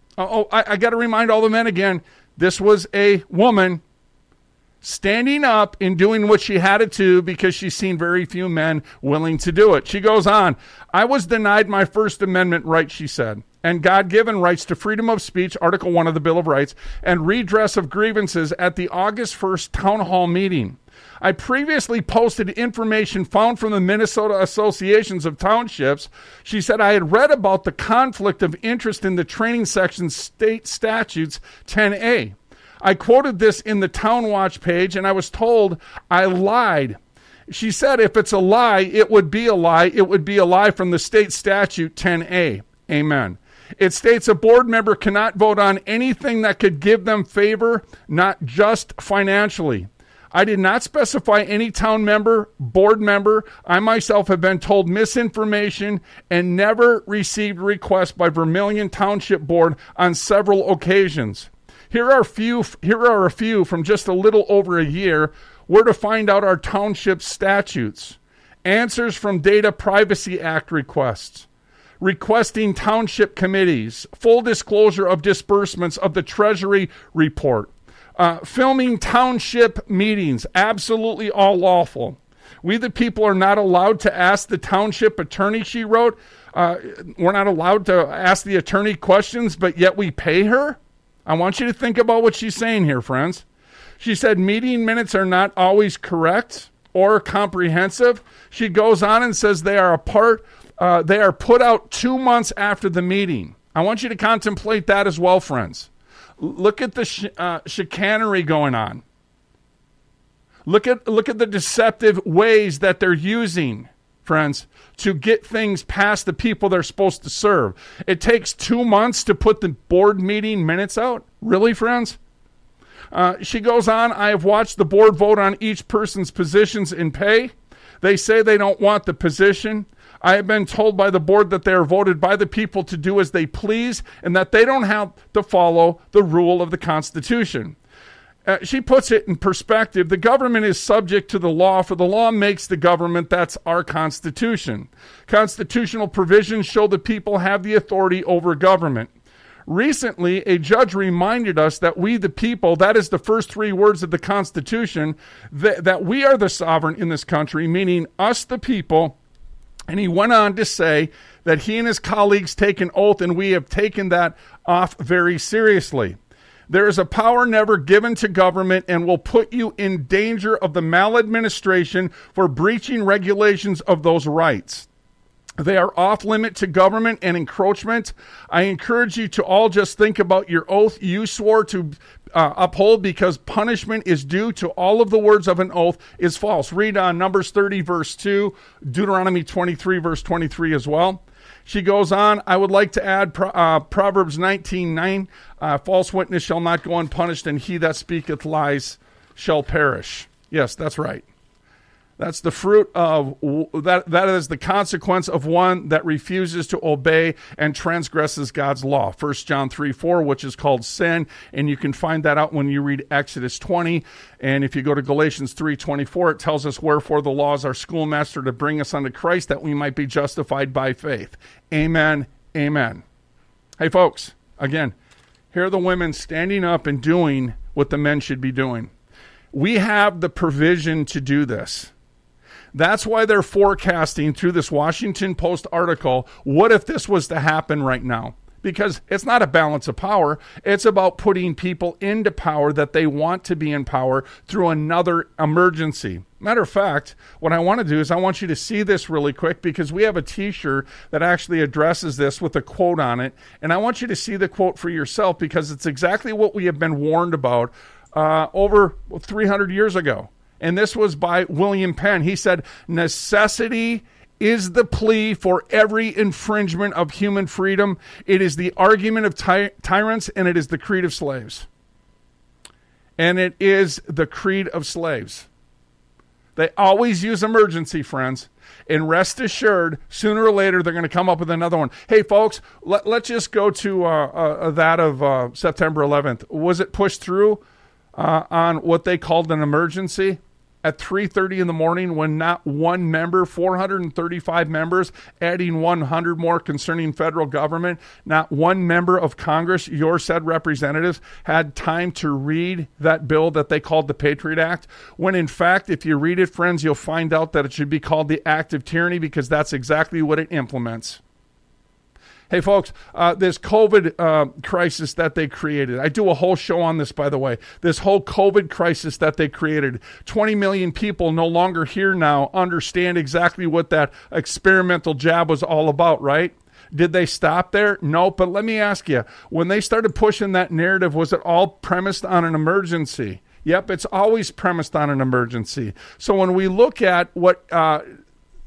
I got to remind all the men again, this was a woman standing up and doing what she had to do because she's seen very few men willing to do it. She goes on, I was denied my First Amendment right, she said, and God-given rights to freedom of speech, Article 1 of the Bill of Rights, and redress of grievances at the August 1st town hall meeting. I previously posted information found from the Minnesota Associations of Townships. She said I had read about the conflict of interest in the training section state statutes 10A. I quoted this in the Town Watch page, and I was told I lied. She said if it's a lie, it would be a lie. It would be a lie from the state statute 10A. Amen. It states a board member cannot vote on anything that could give them favor, not just financially. I did not specify any town member, board member. I myself have been told misinformation and never received requests by Vermilion Township Board on several occasions. Here are a few from just a little over a year where to find out our township statutes. Answers from Data Privacy Act requests. Requesting township committees. Full disclosure of disbursements of the Treasury report. Filming township meetings. Absolutely all lawful. We the people are not allowed to ask the township attorney, she wrote. We're not allowed to ask the attorney questions, but yet we pay her? I want you to think about what she's saying here, friends. She said meeting minutes are not always correct or comprehensive. She goes on and says they are put out 2 months after the meeting. I want you to contemplate that as well, friends. Look at the chicanery going on. Look at the deceptive ways that they're using, friends, to get things past the people they're supposed to serve. It takes 2 months to put the board meeting minutes out. Really, friends? She goes on, I have watched the board vote on each person's positions and pay. They say they don't want the position. I have been told by the board that they are voted by the people to do as they please and that they don't have to follow the rule of the Constitution. She puts it in perspective. The government is subject to the law, for the law makes the government. That's our Constitution. Constitutional provisions show the people have the authority over government. Recently, a judge reminded us that we, the people, that is the first 3 words of the Constitution, that we are the sovereign in this country, meaning us, the people. And he went on to say that he and his colleagues take an oath, and we have taken that off very seriously. There is a power never given to government and will put you in danger of the maladministration for breaching regulations of those rights. They are off limit to government and encroachment. I encourage you to all just think about your oath you swore to uphold, because punishment is due to all of the words of an oath is false. Read on Numbers 30, verse 2, Deuteronomy 23, verse 23 as well. She goes on, I would like to add Proverbs 19:9, false witness shall not go unpunished, and he that speaketh lies shall perish. Yes, that's right. That's the fruit of, that is the consequence of one that refuses to obey and transgresses God's law. 1 John 3:4, which is called sin, and you can find that out when you read Exodus 20. And if you go to Galatians 3:24, it tells us, wherefore the law is our schoolmaster to bring us unto Christ, that we might be justified by faith. Amen, amen. Hey, folks, again, here are the women standing up and doing what the men should be doing. We have the provision to do this. That's why they're forecasting through this Washington Post article, what if this was to happen right now? Because it's not a balance of power. It's about putting people into power that they want to be in power through another emergency. Matter of fact, what I want to do is I want you to see this really quick, because we have a T-shirt that actually addresses this with a quote on it. And I want you to see the quote for yourself, because it's exactly what we have been warned about over 300 years ago. And this was by William Penn. He said, necessity is the plea for every infringement of human freedom. It is the argument of tyrants, and it is the creed of slaves. And it is the creed of slaves. They always use emergency, friends. And rest assured, sooner or later, they're going to come up with another one. Hey, folks, let's just go to that of September 11th. Was it pushed through on what they called an emergency at 3:30 in the morning, when not one member, 435 members, adding 100 more concerning federal government, not one member of Congress, your said representatives, had time to read that bill that they called the Patriot Act, when in fact, if you read it, friends, you'll find out that it should be called the Act of Tyranny, because that's exactly what it implements. Hey, folks, this COVID crisis that they created. I do a whole show on this, by the way. This whole COVID crisis that they created. 20 million people no longer here now understand exactly what that experimental jab was all about, right? Did they stop there? No, but let me ask you, when they started pushing that narrative, was it all premised on an emergency? Yep, it's always premised on an emergency. So when we look at what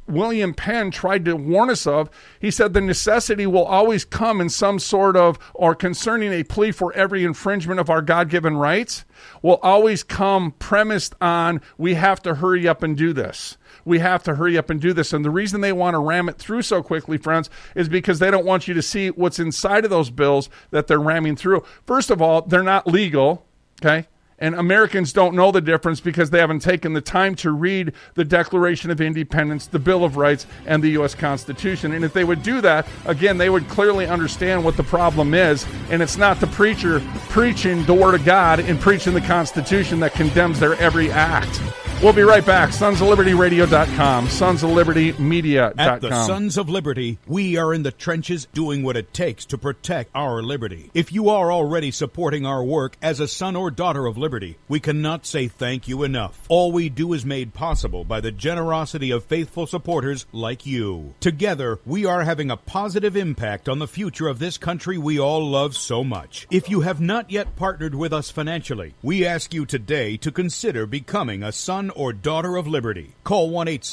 William Penn tried to warn us of. He said the necessity will always come in some sort of, or concerning a plea for every infringement of our God-given rights, will always come premised on we have to hurry up and do this. We have to hurry up and do this. And the reason they want to ram it through so quickly, friends, is because they don't want you to see what's inside of those bills that they're ramming through. First of all, they're not legal, okay? And Americans don't know the difference because they haven't taken the time to read the Declaration of Independence, the Bill of Rights, and the U.S. Constitution. And if they would do that, again, they would clearly understand what the problem is. And it's not the preacher preaching the Word of God and preaching the Constitution that condemns their every act. We'll be right back. SonsOfLibertyRadio.com, SonsOfLibertyMedia.com. At the Sons of Liberty, we are in the trenches doing what it takes to protect our liberty. If you are already supporting our work as a son or daughter of liberty, we cannot say thank you enough. All we do is made possible by the generosity of faithful supporters like you. Together, we are having a positive impact on the future of this country we all love so much. If you have not yet partnered with us financially, we ask you today to consider becoming a son or daughter of liberty. Call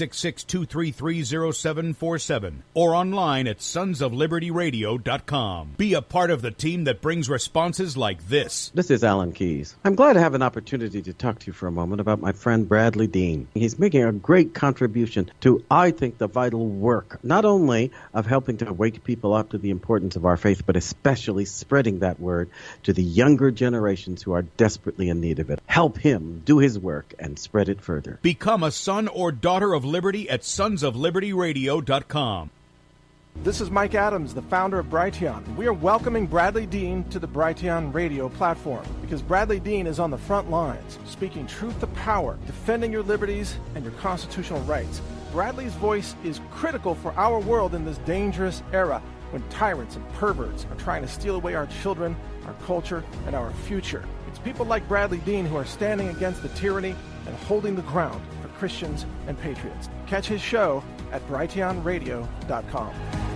1-866-233-0747 or online at sonsoflibertyradio.com. Be a part of the team that brings responses like this. This is Alan Keyes. I'm glad to have an opportunity to talk to you for a moment about my friend Bradley Dean. He's making a great contribution to, I think, the vital work, not only of helping to wake people up to the importance of our faith, but especially spreading that word to the younger generations who are desperately in need of it. Help him do his work and spread it further. Become a son or daughter of liberty at sonsoflibertyradio.com. This is Mike Adams, the founder of Brighteon. We are welcoming Bradley Dean to the Brighteon radio platform because Bradley Dean is on the front lines, speaking truth to power, defending your liberties and your constitutional rights. Bradley's voice is critical for our world in this dangerous era when tyrants and perverts are trying to steal away our children, our culture, and our future. It's people like Bradley Dean who are standing against the tyranny and holding the ground for Christians and patriots. Catch his show at brighteonradio.com.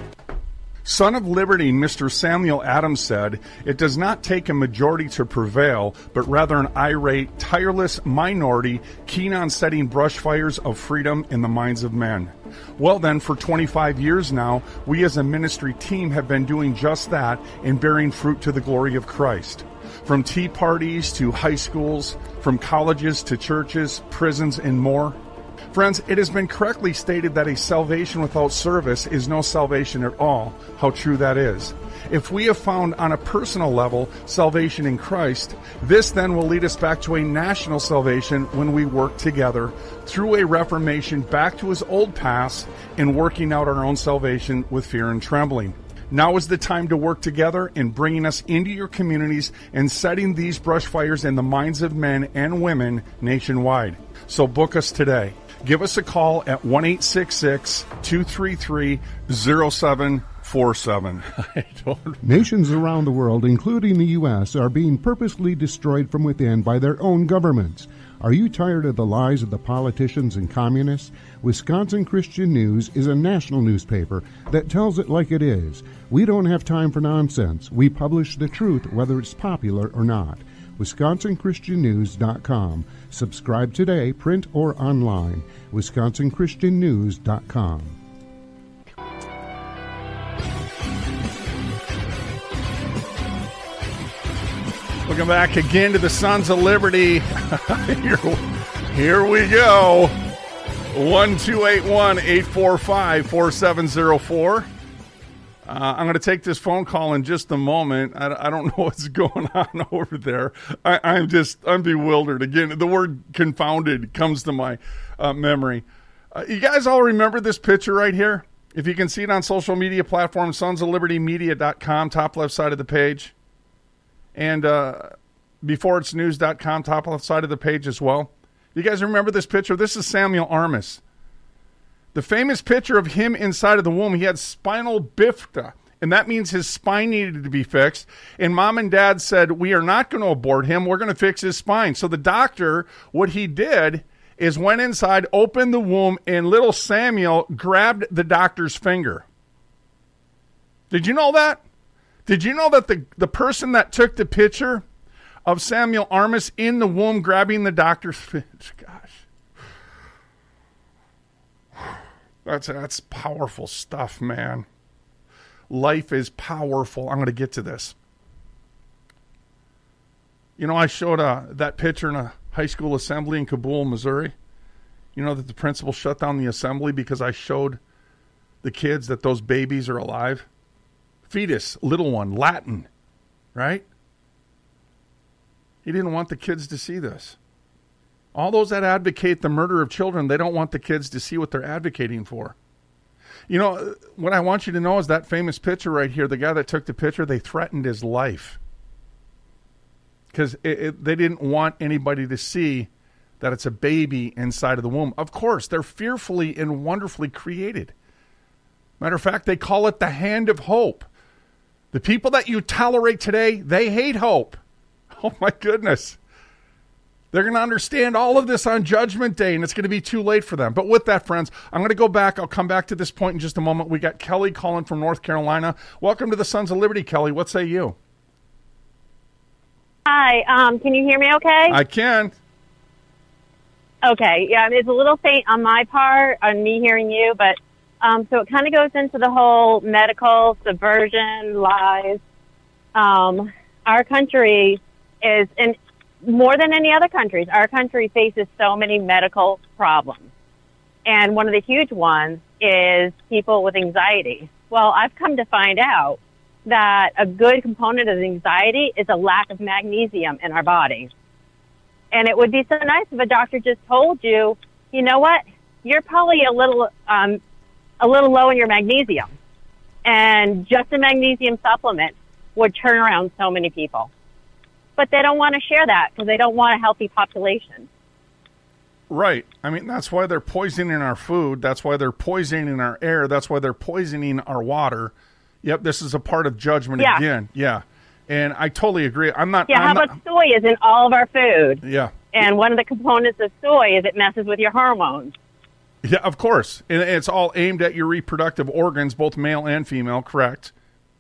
Son of Liberty, Mr. Samuel Adams said, "It does not take a majority to prevail, but rather an irate, tireless minority keen on setting brush fires of freedom in the minds of men." Well then, for 25 years now, we as a ministry team have been doing just that and bearing fruit to the glory of Christ. From tea parties to high schools, from colleges to churches, prisons, and more. Friends, it has been correctly stated that a salvation without service is no salvation at all. How true that is. If we have found on a personal level salvation in Christ, this then will lead us back to a national salvation when we work together through a reformation back to his old paths in working out our own salvation with fear and trembling. Now is the time to work together in bringing us into your communities and setting these brush fires in the minds of men and women nationwide. So book us today. Give us a call at 1-866-233-0747. Nations around the world, including the U.S., are being purposely destroyed from within by their own governments. Are you tired of the lies of the politicians and communists? Wisconsin Christian News is a national newspaper that tells it like it is. We don't have time for nonsense. We publish the truth, whether it's popular or not. WisconsinChristianNews.com. Subscribe today, print or online. WisconsinChristianNews.com. Welcome back again to the Sons of Liberty. Here we go. 1-281-845-4704. I'm going to take this phone call in just a moment. I don't know what's going on over there. I'm bewildered. Again, the word confounded comes to my memory. You guys all remember this picture right here? If you can see it on social media platforms, sonsoflibertymedia.com, top left side of the page. And beforeitsnews.com, top left side of the page as well. You guys remember this picture? This is Samuel Armas. The famous picture of him inside of the womb. He had spinal bifida, and that means his spine needed to be fixed. And mom and dad said, we are not going to abort him. We're going to fix his spine. So the doctor, what he did is went inside, opened the womb, and little Samuel grabbed the doctor's finger. Did you know that? Did you know that the person that took the picture of Samuel Armas in the womb grabbing the doctor's finger? Gosh. That's powerful stuff, man. Life is powerful. I'm going to get to this. You know, I showed that picture in a high school assembly in Kabul, Missouri. You know that the principal shut down the assembly because I showed the kids that those babies are alive. Fetus, little one, Latin, right? He didn't want the kids to see this. All those that advocate the murder of children, they don't want the kids to see what they're advocating for. You know, what I want you to know is that famous picture right here, the guy that took the picture, they threatened his life. Because they didn't want anybody to see that it's a baby inside of the womb. Of course, they're fearfully and wonderfully created. Matter of fact, they call it the hand of hope. The people that you tolerate today, they hate hope. Oh, my goodness. They're going to understand all of this on Judgment Day, and it's going to be too late for them. But with that, friends, I'm going to go back. I'll come back to this point in just a moment. We got Kelly calling from North Carolina. Welcome to the Sons of Liberty, Kelly. What say you? Hi, can you hear me okay? I can. Okay, yeah, it's a little faint on my part, on me hearing you, but so it kind of goes into the whole medical subversion, lies. Our country is, and more than any other countries, our country faces so many medical problems. And one of the huge ones is people with anxiety. Well, I've come to find out that a good component of anxiety is a lack of magnesium in our body. And it would be so nice if a doctor just told you, you know what, you're probably a little low in your magnesium. And just a magnesium supplement would turn around so many people. But they don't want to share that because they don't want a healthy population. Right. I mean, that's why they're poisoning our food. That's why they're poisoning our air. That's why they're poisoning our water. Yep, this is a part of judgment again. Yeah. And I totally agree. How about soy is in all of our food? Yeah. And one of the components of soy is it messes with your hormones. Yeah, of course. And it's all aimed at your reproductive organs, both male and female, correct?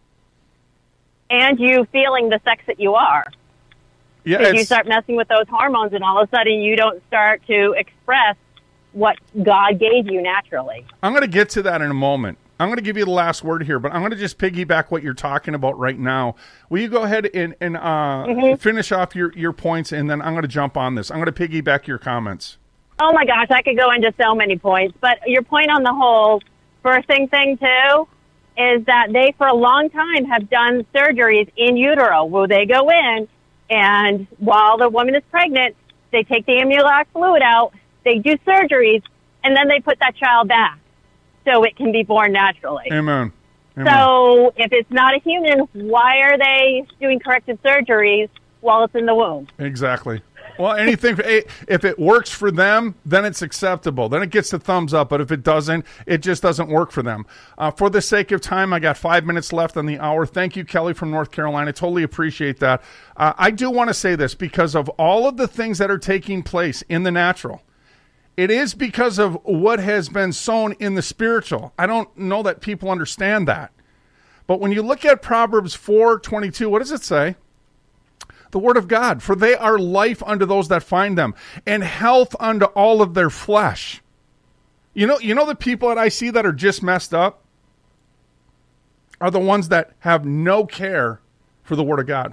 And you feeling the sex that you are. Yeah. Because you start messing with those hormones and all of a sudden you don't start to express what God gave you naturally. I'm going to get to that in a moment. I'm going to give you the last word here, but I'm going to just piggyback what you're talking about right now. Will you go ahead and finish off your points, and then I'm going to jump on this. I'm going to piggyback your comments. Oh, my gosh, I could go into so many points. But your point on the whole birthing thing, too, is that they, for a long time, have done surgeries in utero where they go in, and while the woman is pregnant, they take the amniotic fluid out, they do surgeries, and then they put that child back so it can be born naturally. Amen. So if it's not a human, why are they doing corrective surgeries while it's in the womb? Exactly. Well, anything, if it works for them, then it's acceptable. Then it gets the thumbs up. But if it doesn't, it just doesn't work for them. For the sake of time, I got 5 minutes left on the hour. Thank you, Kelly from North Carolina. Totally appreciate that. I do want to say this because of all of the things that are taking place in the natural. It is because of what has been sown in the spiritual. I don't know that people understand that. But when you look at Proverbs 4:22, what does it say? The word of God, for they are life unto those that find them, and health unto all of their flesh. You know the people that I see that are just messed up are the ones that have no care for the word of God.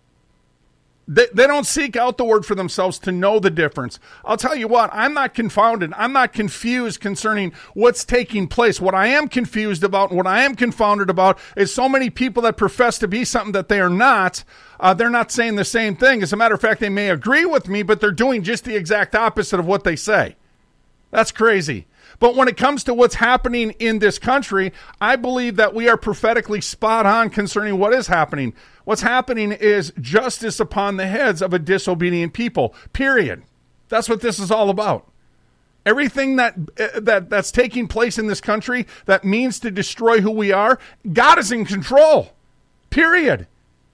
They don't seek out the word for themselves to know the difference. I'll tell you what, I'm not confounded. I'm not confused concerning what's taking place. What I am confused about and what I am confounded about is so many people that profess to be something that they are not. They're not saying the same thing. As a matter of fact, they may agree with me, but they're doing just the exact opposite of what they say. That's crazy. But when it comes to what's happening in this country, I believe that we are prophetically spot on concerning what is happening. What's happening is justice upon the heads of a disobedient people, period. That's what this is all about. Everything that's taking place in this country that means to destroy who we are, God is in control, period.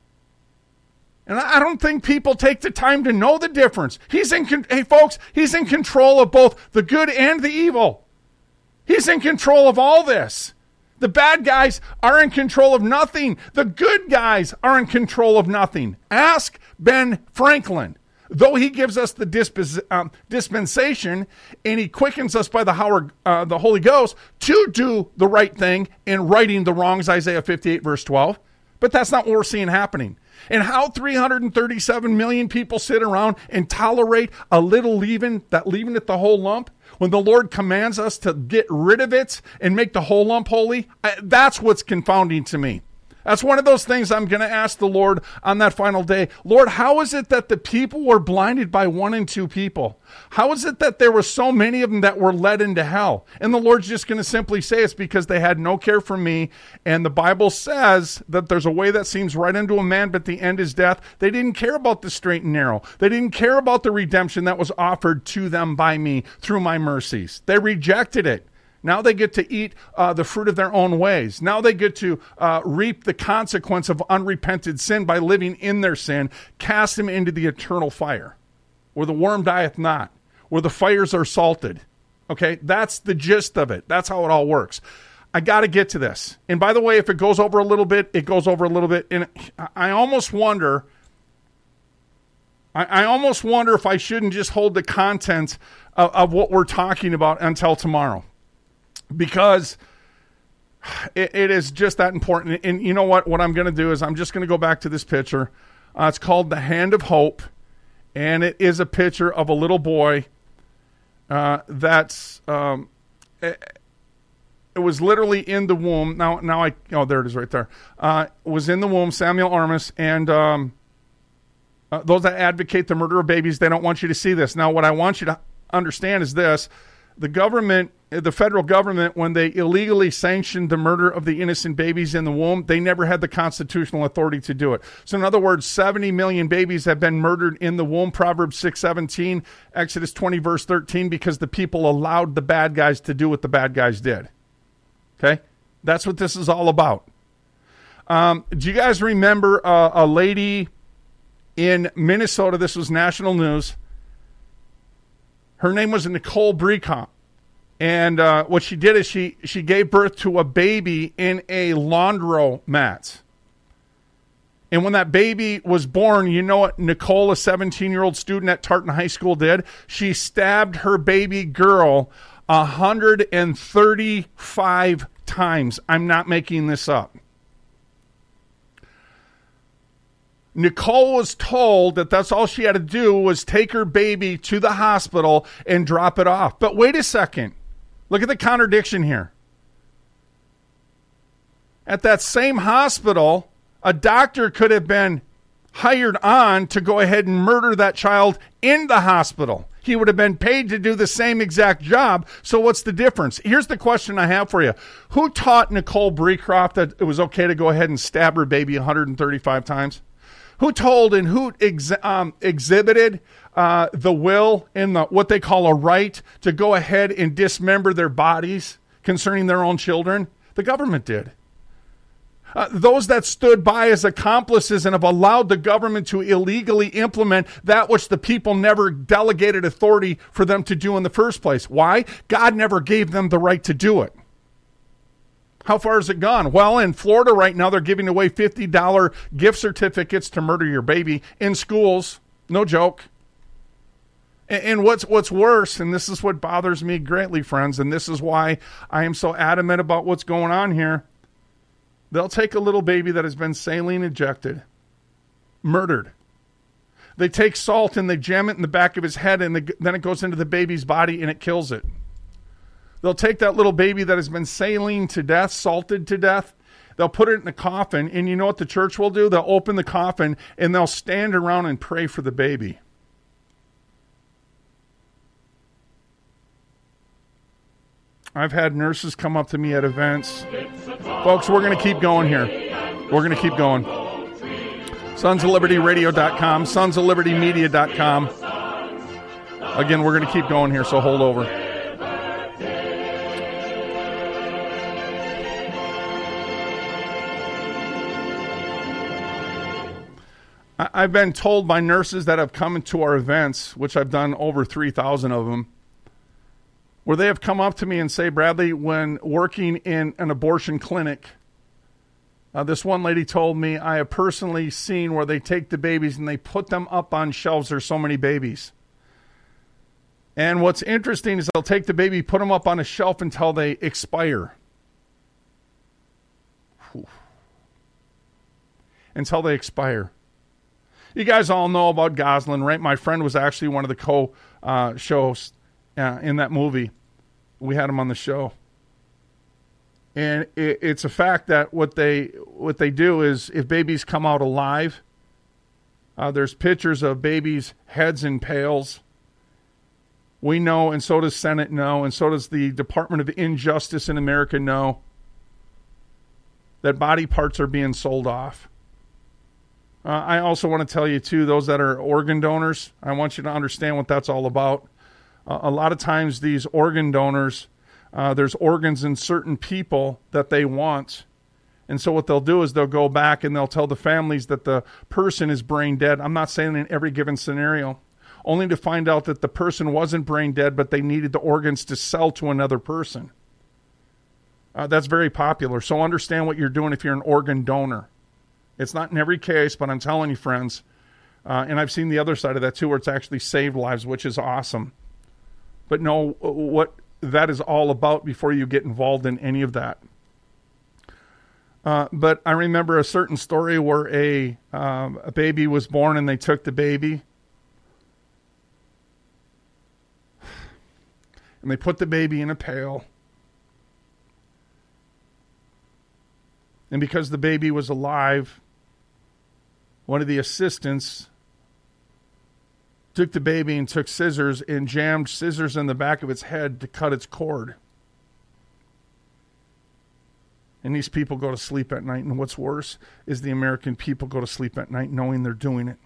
And I don't think people take the time to know the difference. Hey, folks, he's in control of both the good and the evil. He's in control of all this. The bad guys are in control of nothing. The good guys are in control of nothing. Ask Ben Franklin. though he gives us the dispensation and he quickens us by the Holy Ghost to do the right thing in righting the wrongs, Isaiah 58 verse 12. But that's not what we're seeing happening. And how 337 million people sit around and tolerate a little leaven, that leaveneth the whole lump, when the Lord commands us to get rid of it and make the whole lump holy, that's what's confounding to me. That's one of those things I'm going to ask the Lord on that final day. Lord, how is it that the people were blinded by 1 and 2 people? How is it that there were so many of them that were led into hell? And the Lord's just going to simply say it's because they had no care for me. And the Bible says that there's a way that seems right unto a man, but the end is death. They didn't care about the straight and narrow. They didn't care about the redemption that was offered to them by me through my mercies. They rejected it. Now they get to eat the fruit of their own ways. Now they get to reap the consequence of unrepented sin by living in their sin, cast them into the eternal fire, where the worm dieth not, where the fires are salted. Okay, that's the gist of it. That's how it all works. I got to get to this. And by the way, if it goes over a little bit, it goes over a little bit. And I almost wonder if I shouldn't just hold the content of what we're talking about until tomorrow. Because it is just that important. And you know what? What I'm going to do is I'm just going to go back to this picture. It's called The Hand of Hope. And it is a picture of a little boy that's... it was literally in the womb. There it is right there. Was in the womb, Samuel Armas. And those that advocate the murder of babies, they don't want you to see this. Now, what I want you to understand is this. The federal government, when they illegally sanctioned the murder of the innocent babies in the womb, they never had the constitutional authority to do it. So in other words, 70 million babies have been murdered in the womb, Proverbs 6:17, Exodus 20, verse 13, because the people allowed the bad guys to do what the bad guys did. Okay? That's what this is all about. Do you guys remember a lady in Minnesota? This was national news. Her name was Nicole Breakoff. And what she did is she gave birth to a baby in a laundromat. And when that baby was born, you know what Nicole, a 17-year-old student at Tartan High School, did? She stabbed her baby girl 135 times. I'm not making this up. Nicole was told that that's all she had to do was take her baby to the hospital and drop it off. But wait a second. Look at the contradiction here. At that same hospital, a doctor could have been hired on to go ahead and murder that child in the hospital. He would have been paid to do the same exact job. So what's the difference? Here's the question I have for you. Who taught Nicole Breakoff that it was okay to go ahead and stab her baby 135 times? Who told and who exhibited the will and what they call a right to go ahead and dismember their bodies concerning their own children? The government did. Those that stood by as accomplices and have allowed the government to illegally implement that which the people never delegated authority for them to do in the first place. Why? God never gave them the right to do it. How far has it gone? Well, in Florida right now, they're giving away $50 gift certificates to murder your baby in schools. No joke. And what's worse, and this is what bothers me greatly, friends, and this is why I am so adamant about what's going on here. They'll take a little baby that has been saline injected, murdered. They take salt and they jam it in the back of his head, and then it goes into the baby's body and it kills it. They'll take that little baby that has been saline to death, salted to death. They'll put it in a coffin, and you know what the church will do? They'll open the coffin, and they'll stand around and pray for the baby. I've had nurses come up to me at events. Folks, we're going to keep going here. We're going to keep going. SonsOfLibertyRadio.com, SonsOfLibertyMedia.com. Again, we're going to keep going here, so hold over. I've been told by nurses that have come into our events, which I've done over 3,000 of them, where they have come up to me and say, Bradley, when working in an abortion clinic, This one lady told me, I have personally seen where they take the babies and they put them up on shelves. There's so many babies. And what's interesting is they'll take the baby, put them up on a shelf until they expire. Whew. Until they expire. You guys all know about Goslin, right? My friend was actually one of the co-shows in that movie. We had him on the show. And it's a fact that what they do is if babies come out alive, there's pictures of babies' heads in pails. We know, and so does Senate know, and so does the Department of Injustice in America know, that body parts are being sold off. I also want to tell you, too, those that are organ donors, I want you to understand what that's all about. A lot of times these organ donors, there's organs in certain people that they want. And so what they'll do is they'll go back and they'll tell the families that the person is brain dead. I'm not saying in every given scenario, only to find out that the person wasn't brain dead, but they needed the organs to sell to another person. That's very popular. So understand what you're doing if you're an organ donor. It's not in every case, but I'm telling you, friends, and I've seen the other side of that too, where it's actually saved lives, which is awesome. But know what that is all about before you get involved in any of that. But I remember a certain story where a baby was born and they took the baby and they put the baby in a pail. And because the baby was alive, one of the assistants took the baby and took scissors and jammed scissors in the back of its head to cut its cord. And these people go to sleep at night, and what's worse is the American people go to sleep at night knowing they're doing it.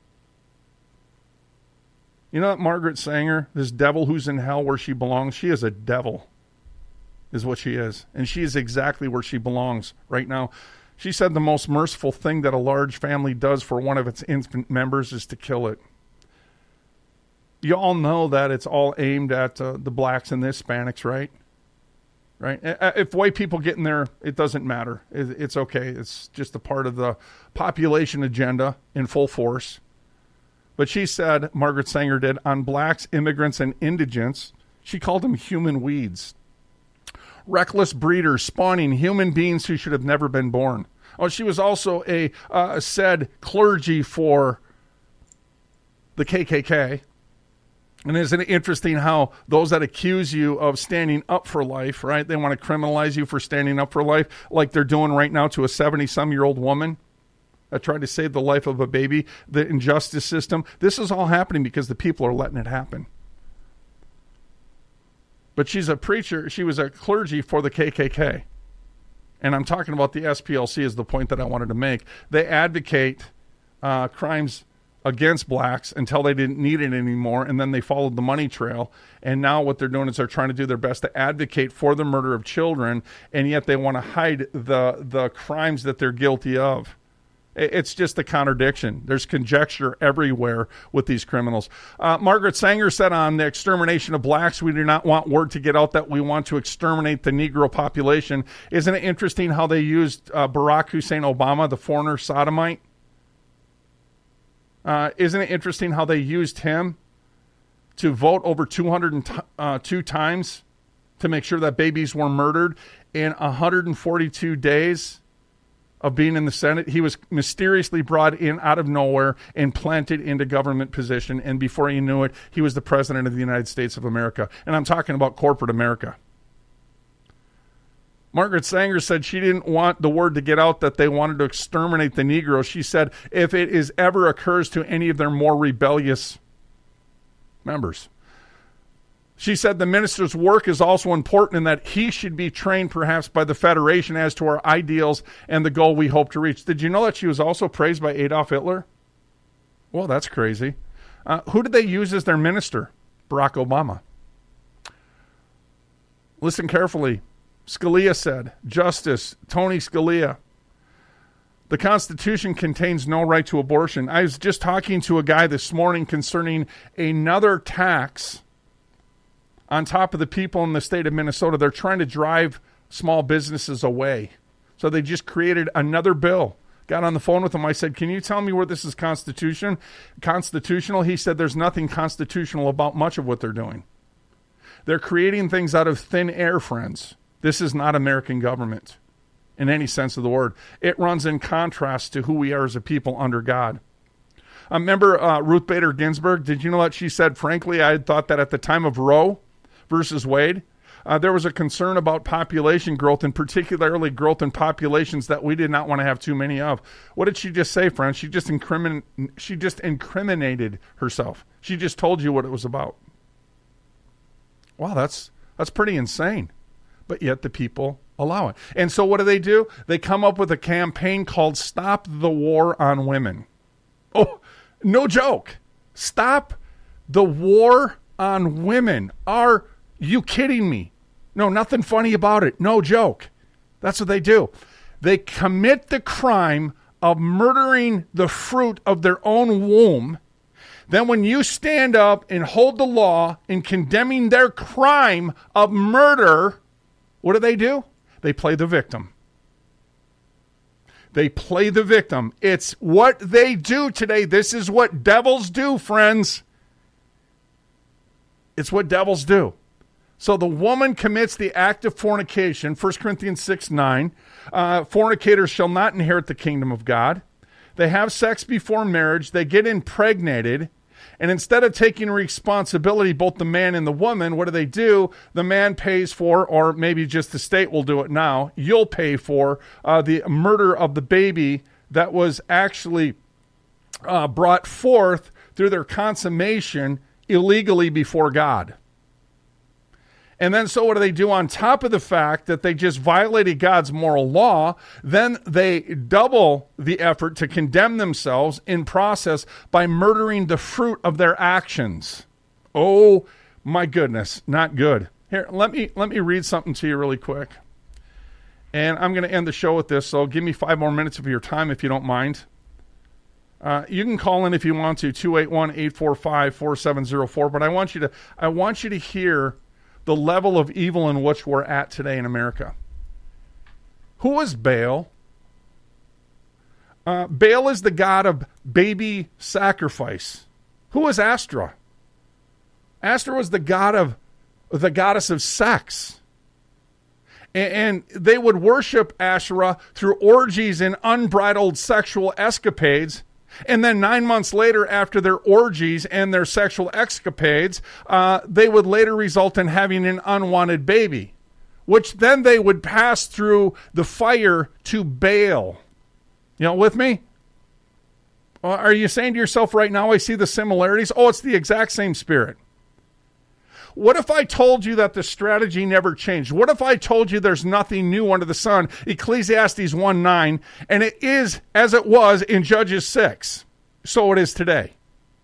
You know that Margaret Sanger, this devil who's in hell where she belongs, she is a devil, is what she is. And she is exactly where she belongs right now. She said the most merciful thing that a large family does for one of its infant members is to kill it. You all know that it's all aimed at the blacks and the Hispanics, right? Right? If white people get in there, it doesn't matter. It's okay. It's just a part of the population agenda in full force. But she said, Margaret Sanger did, on blacks, immigrants, and indigents, she called them human weeds. Reckless breeders spawning human beings who should have never been born. Oh, she was also a said clergy for the KKK. And isn't it interesting how those that accuse you of standing up for life, right? They want to criminalize you for standing up for life like they're doing right now to a 70-some-year-old woman that tried to save the life of a baby, the injustice system. This is all happening because the people are letting it happen. But she's a preacher. She was a clergy for the KKK. And I'm talking about the SPLC is the point that I wanted to make. They advocate crimes against blacks until they didn't need it anymore, and then they followed the money trail. And now what they're doing is they're trying to do their best to advocate for the murder of children, and yet they want to hide the crimes that they're guilty of. It's just a contradiction. There's conjecture everywhere with these criminals. Margaret Sanger said on the extermination of blacks, we do not want word to get out that we want to exterminate the Negro population. Isn't it interesting how they used Barack Hussein Obama, the foreigner sodomite? Isn't it interesting how they used him to vote over 202 times to make sure that babies were murdered in 142 days? Of being in the Senate, he was mysteriously brought in out of nowhere and planted into government position. And before you knew it, he was the president of the United States of America. And I'm talking about corporate America. Margaret Sanger said she didn't want the word to get out that they wanted to exterminate the Negroes. She said if it ever occurs to any of their more rebellious members. She said the minister's work is also important in that he should be trained perhaps by the Federation as to our ideals and the goal we hope to reach. Did you know that she was also praised by Adolf Hitler? Well, that's crazy. Who did they use as their minister? Barack Obama. Listen carefully. Scalia said, Justice Tony Scalia, the Constitution contains no right to abortion. I was just talking to a guy this morning concerning another tax on top of the people in the state of Minnesota. They're trying to drive small businesses away. So they just created another bill. Got on the phone with him. I said, can you tell me where this is constitutional? He said, there's nothing constitutional about much of what they're doing. They're creating things out of thin air, friends. This is not American government in any sense of the word. It runs in contrast to who we are as a people under God. Remember Ruth Bader Ginsburg? Did you know that she said, frankly, I had thought that at the time of Roe versus Wade, there was a concern about population growth, and particularly growth in populations that we did not want to have too many of. What did she just say, friends? She just incriminated herself. She just told you what it was about. Wow, that's pretty insane. But yet the people allow it. And so what do? They come up with a campaign called Stop the War on Women. Oh, no joke. Stop the war on women. Are you kidding me? No, nothing funny about it. No joke. That's what they do. They commit the crime of murdering the fruit of their own womb. Then when you stand up and hold the law in condemning their crime of murder, what do? They play the victim. They play the victim. It's what they do today. This is what devils do, friends. It's what devils do. So the woman commits the act of fornication, 1 Corinthians 6:9. Fornicators shall not inherit the kingdom of God. They have sex before marriage. They get impregnated. And instead of taking responsibility, both the man and the woman, what do? The man pays for, or maybe just the state will do it now, you'll pay for the murder of the baby that was actually brought forth through their consummation illegally before God. And then so what do? On top of the fact that they just violated God's moral law, then they double the effort to condemn themselves in process by murdering the fruit of their actions. Oh my goodness, not good. Here, let me read something to you really quick. And I'm going to end the show with this, so give me 5 more minutes of your time if you don't mind. You can call in if you want to, 281-845-4704, but I want you to hear the level of evil in which we're at today in America. Who is Baal? Baal is the god of baby sacrifice. Who is Astra? Astra was the goddess of sex. And they would worship Asherah through orgies and unbridled sexual escapades. And then 9 months later, after their orgies and their sexual escapades, they would later result in having an unwanted baby, which then they would pass through the fire to Baal. You know, with me? Are you saying to yourself right now, I see the similarities? Oh, it's the exact same spirit. What if I told you that the strategy never changed? What if I told you there's nothing new under the sun? Ecclesiastes 1:9, and it is as it was in Judges 6. So it is today.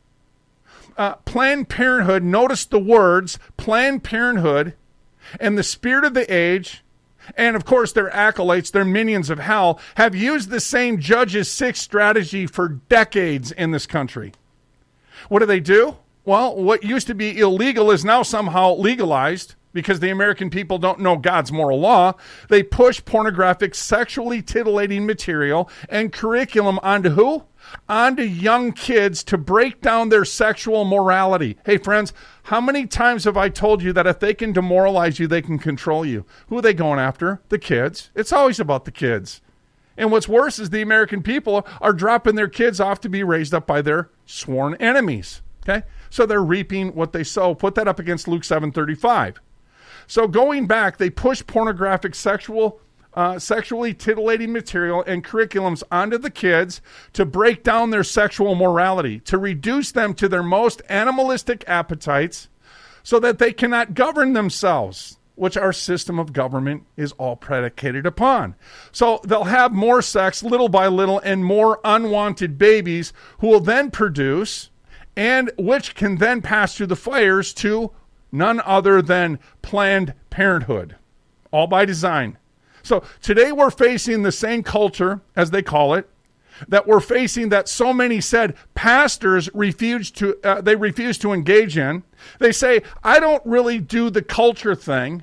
Planned Parenthood, notice the words, Planned Parenthood, and the spirit of the age, and of course their acolytes, their minions of hell, have used the same Judges 6 strategy for decades in this country. What do? Well, what used to be illegal is now somehow legalized because the American people don't know God's moral law. They push pornographic, sexually titillating material and curriculum onto who? Onto young kids to break down their sexual morality. Hey, friends, how many times have I told you that if they can demoralize you, they can control you? Who are they going after? The kids. It's always about the kids. And what's worse is the American people are dropping their kids off to be raised up by their sworn enemies. Okay? So they're reaping what they sow. Put that up against Luke 7:35. So going back, they push pornographic sexually titillating material and curriculums onto the kids to break down their sexual morality, to reduce them to their most animalistic appetites so that they cannot govern themselves, which our system of government is all predicated upon. So they'll have more sex little by little and more unwanted babies who will then produce, and which can then pass through the fires to none other than Planned Parenthood, all by design. So today we're facing the same culture, as they call it, that we're facing that so many said pastors refuse to engage in. They say, I don't really do the culture thing.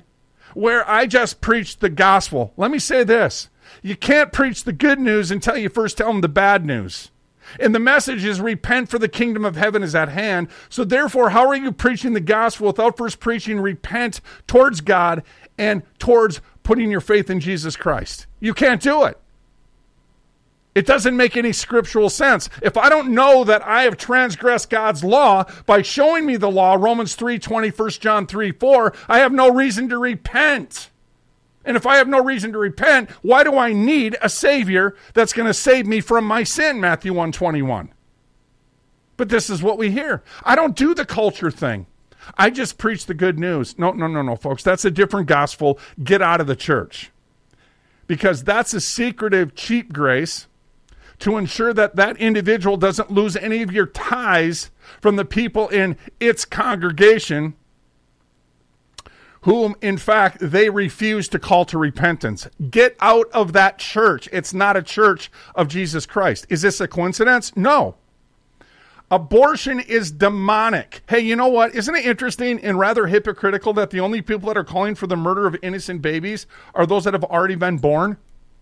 where I just preached the gospel. Let me say this. You can't preach the good news until you first tell them the bad news. And the message is repent, for the kingdom of heaven is at hand. So therefore, how are you preaching the gospel without first preaching repent towards God and towards putting your faith in Jesus Christ? You can't do it. It doesn't make any scriptural sense. If I don't know that I have transgressed God's law by showing me the law, Romans 3:20, 1 John 3:4, I have no reason to repent. And if I have no reason to repent, why do I need a Savior that's going to save me from my sin, Matthew 1:21? But this is what we hear. I don't do the culture thing. I just preach the good news. No, folks. That's a different gospel. Get out of the church. Because that's a secretive, cheap grace to ensure that that individual doesn't lose any of your ties from the people in its congregation, whom, in fact, they refuse to call to repentance. Get out of that church. It's not a church of Jesus Christ. Is this a coincidence? No. Abortion is demonic. Hey, you know what? Isn't it interesting and rather hypocritical that the only people that are calling for the murder of innocent babies are those that have already been born?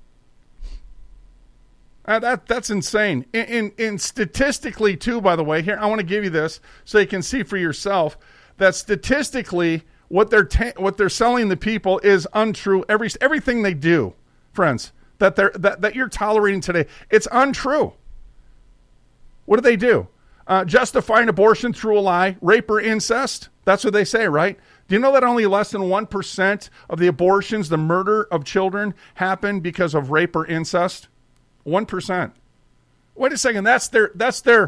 That's insane. And statistically, too, by the way, here, I want to give you this so you can see for yourself that statistically, what they're selling the people is untrue. Everything they do, friends, that you're tolerating today, it's untrue. What do? Justifying abortion through a lie, rape or incest. That's what they say, right? Do you know that only less than 1% of the abortions, the murder of children, happen because of rape or incest? 1%. Wait a second. That's their.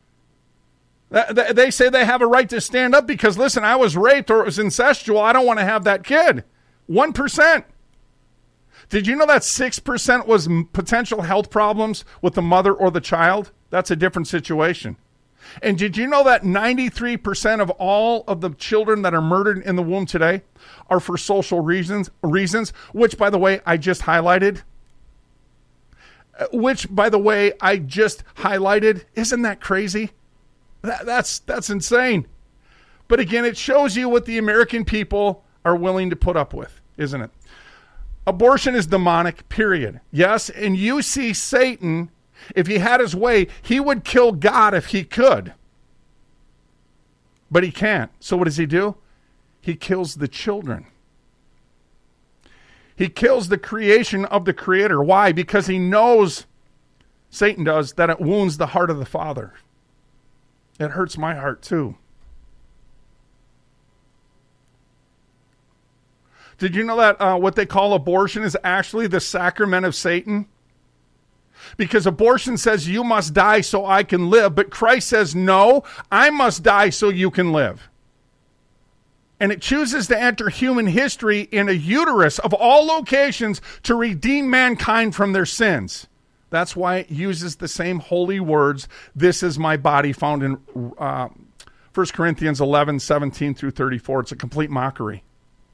They say they have a right to stand up because, listen, I was raped or it was incestual. I don't want to have that kid. 1%. Did you know that 6% was potential health problems with the mother or the child? That's a different situation. And did you know that 93% of all of the children that are murdered in the womb today are for social reasons, which, by the way, I just highlighted? Isn't that crazy? That's insane. But again, it shows you what the American people are willing to put up with, isn't it? Abortion is demonic, period. Yes, and you see Satan, if he had his way, he would kill God if he could. But he can't. So what does he do? He kills the children. He kills the creation of the Creator. Why? Because he knows, Satan does, that it wounds the heart of the Father. It hurts my heart too. Did you know that what they call abortion is actually the sacrament of Satan? Because abortion says you must die so I can live, but Christ says, no, I must die so you can live. And it chooses to enter human history in a uterus of all locations to redeem mankind from their sins. That's why it uses the same holy words, this is my body, found in 1 Corinthians 11, 17 through 34. It's a complete mockery.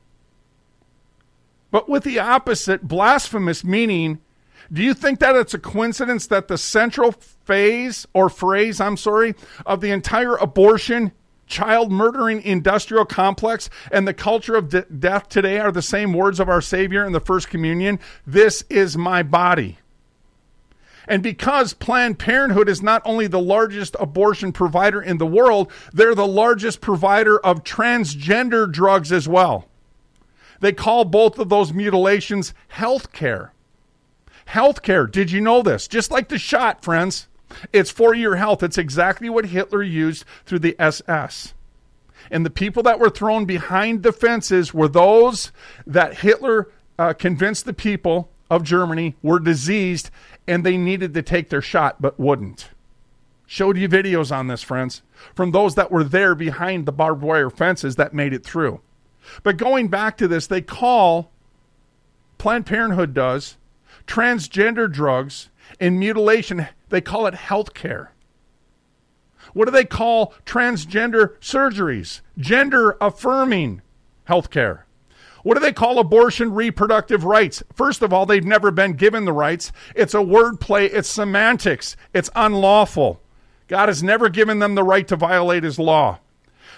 But with the opposite, blasphemous meaning, do you think that it's a coincidence that the central phrase of the entire abortion, child murdering industrial complex, and the culture of death today are the same words of our Savior in the First Communion? This is my body. And because Planned Parenthood is not only the largest abortion provider in the world, they're the largest provider of transgender drugs as well. They call both of those mutilations health care. Health care. Did you know this? Just like the shot, friends. It's for your health. It's exactly what Hitler used through the SS. And the people that were thrown behind the fences were those that Hitler convinced the people of Germany were diseased and they needed to take their shot but wouldn't. Showed you videos on this, friends, from those that were there behind the barbed wire fences that made it through. But going back to this, they call, Planned Parenthood does, transgender drugs and mutilation, they call it health care. What do they call transgender surgeries? Gender affirming health care. What do they call abortion? Reproductive rights. First of all, they've never been given the rights. It's a wordplay. It's semantics. It's unlawful. God has never given them the right to violate his law.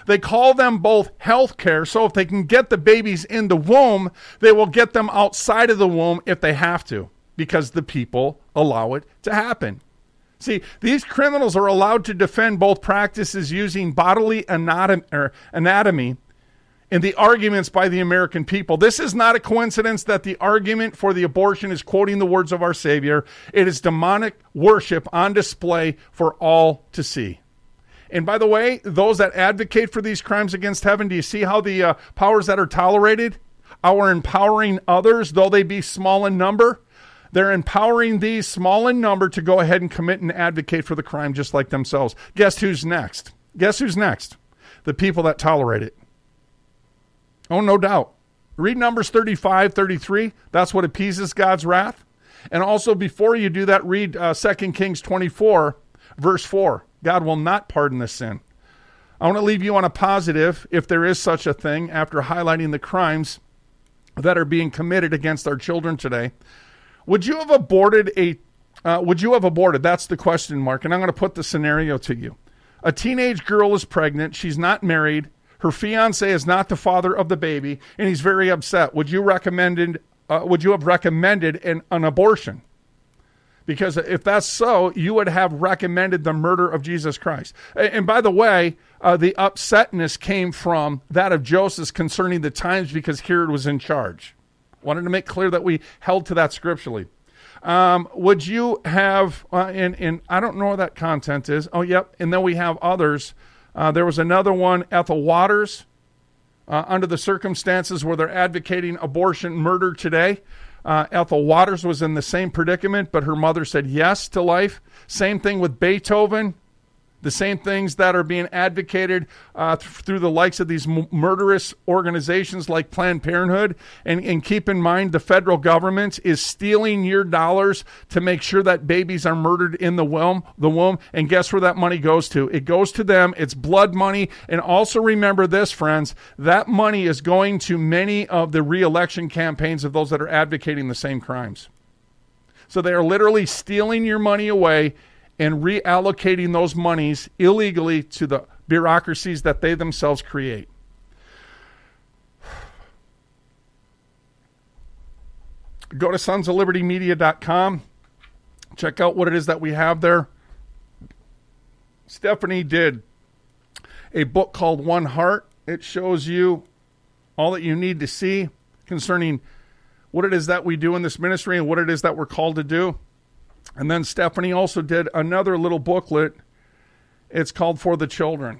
They call them both health care. So if they can get the babies in the womb, they will get them outside of the womb if they have to, because the people allow it to happen. See, these criminals are allowed to defend both practices using bodily anatomy in the arguments by the American people. This is not a coincidence that the argument for the abortion is quoting the words of our Savior. It is demonic worship on display for all to see. And by the way, those that advocate for these crimes against heaven, do you see how the powers that are tolerated are empowering others, though they be small in number? They're empowering these small in number to go ahead and commit and advocate for the crime just like themselves. Guess who's next? Guess who's next? The people that tolerate it. Oh, no doubt. Read Numbers 35, 33. That's what appeases God's wrath. And also, before you do that, read 2 Kings 24, verse 4. God will not pardon the sin. I want to leave you on a positive, if there is such a thing, after highlighting the crimes that are being committed against our children today. Would you have aborted That's the question mark. And I'm going to put the scenario to you. A teenage girl is pregnant. She's not married. Her fiance is not the father of the baby, and he's very upset. Would you have recommended an abortion? Because if that's so, you would have recommended the murder of Jesus Christ. And by the way, the upsetness came from that of Joseph concerning the times, because Herod was in charge. Wanted to make clear that we held to that scripturally. Would you have, and I don't know what that content is. Oh, yep. And then we have others. There was another one, Ethel Waters, under the circumstances where they're advocating abortion murder today. Ethel Waters was in the same predicament, but her mother said yes to life. Same thing with Beethoven. The same things that are being advocated through the likes of these murderous organizations like Planned Parenthood. And keep in mind, the federal government is stealing your dollars to make sure that babies are murdered in the womb. And guess where that money goes to? It goes to them. It's blood money. And also remember this, friends, that money is going to many of the re-election campaigns of those that are advocating the same crimes. So they are literally stealing your money away and reallocating those monies illegally to the bureaucracies that they themselves create. Go to sonsoflibertymedia.com. Check out what it is that we have there. Stephanie did a book called One Heart. It shows you all that you need to see concerning what it is that we do in this ministry and what it is that we're called to do. And then Stephanie also did another little booklet. It's called For the Children.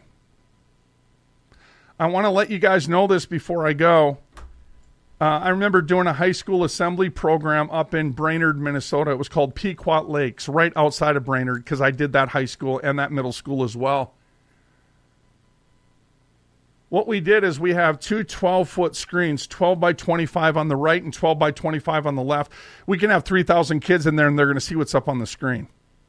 I want to let you guys know this before I go. I remember doing a high school assembly program up in Brainerd, Minnesota. It was called Pequot Lakes, right outside of Brainerd, because I did that high school and that middle school as well. What we did is we have two 12-foot screens, 12 by 25 on the right and 12 by 25 on the left. We can have 3,000 kids in there, and they're going to see what's up on the screen.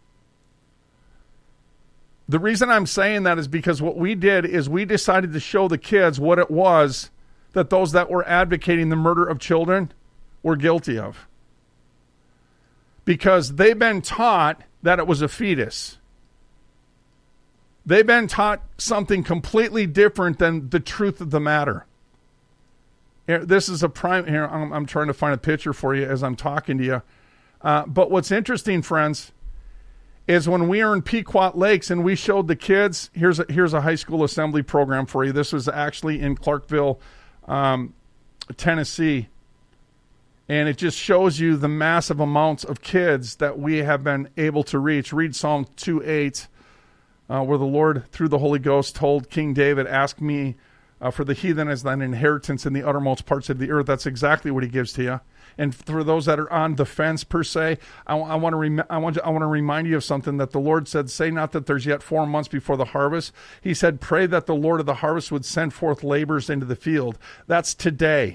The reason I'm saying that is because what we did is we decided to show the kids what it was that those that were advocating the murder of children were guilty of. Because they've been taught that it was a fetus. They've been taught something completely different than the truth of the matter. Here, this is a prime. Here, I'm trying to find a picture for you as I'm talking to you. But what's interesting, friends, is when we are in Pequot Lakes and we showed the kids, here's a high school assembly program for you. This was actually in Clarkville, Tennessee. And it just shows you the massive amounts of kids that we have been able to reach. Read Psalm 2:8. Where the Lord, through the Holy Ghost, told King David, ask me for the heathen as thine inheritance in the uttermost parts of the earth. That's exactly what he gives to you. And for those that are on the fence, per se, I want to remind you of something that the Lord said, say not that there's yet 4 months before the harvest. He said, pray that the Lord of the harvest would send forth laborers into the field. That's today.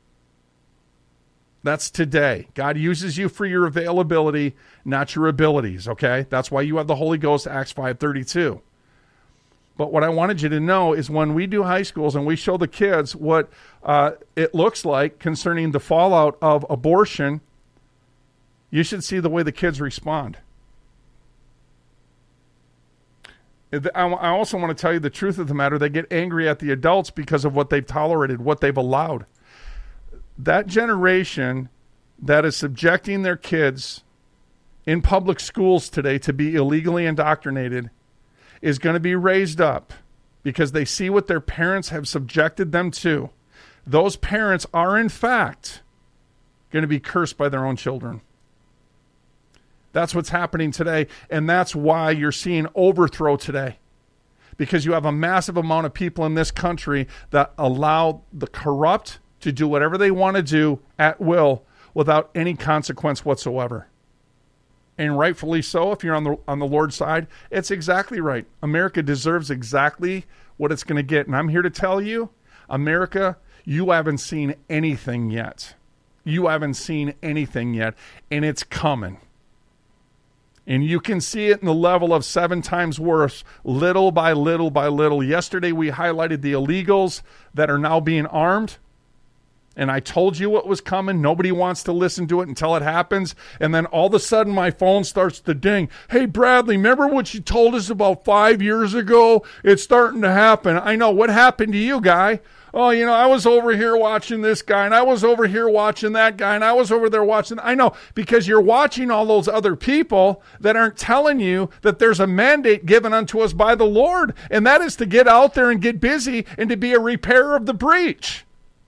That's today. God uses you for your availability, not your abilities, okay? That's why you have the Holy Ghost, Acts 5:32. But what I wanted you to know is when we do high schools and we show the kids what it looks like concerning the fallout of abortion, you should see the way the kids respond. I also want to tell you the truth of the matter. They get angry at the adults because of what they've tolerated, what they've allowed. That generation that is subjecting their kids in public schools today to be illegally indoctrinated is going to be raised up because they see what their parents have subjected them to. Those parents are, in fact, going to be cursed by their own children. That's what's happening today, and that's why you're seeing overthrow today. Because you have a massive amount of people in this country that allow the corrupt to do whatever they want to do at will without any consequence whatsoever. And rightfully so, if you're on the Lord's side, it's exactly right. America deserves exactly what it's going to get. And I'm here to tell you, America, you haven't seen anything yet. You haven't seen anything yet, and it's coming. And you can see it in the level of 7 times worse, little by little by little. Yesterday we highlighted the illegals that are now being armed. And I told you what was coming. Nobody wants to listen to it until it happens. And then all of a sudden my phone starts to ding. Hey, Bradley, remember what you told us about 5 years ago? It's starting to happen. I know. What happened to you, guy? Oh, I was over here watching this guy, and I was over here watching that guy, and I was over there watching. I know, because you're watching all those other people that aren't telling you that there's a mandate given unto us by the Lord, and that is to get out there and get busy and to be a repairer of the breach.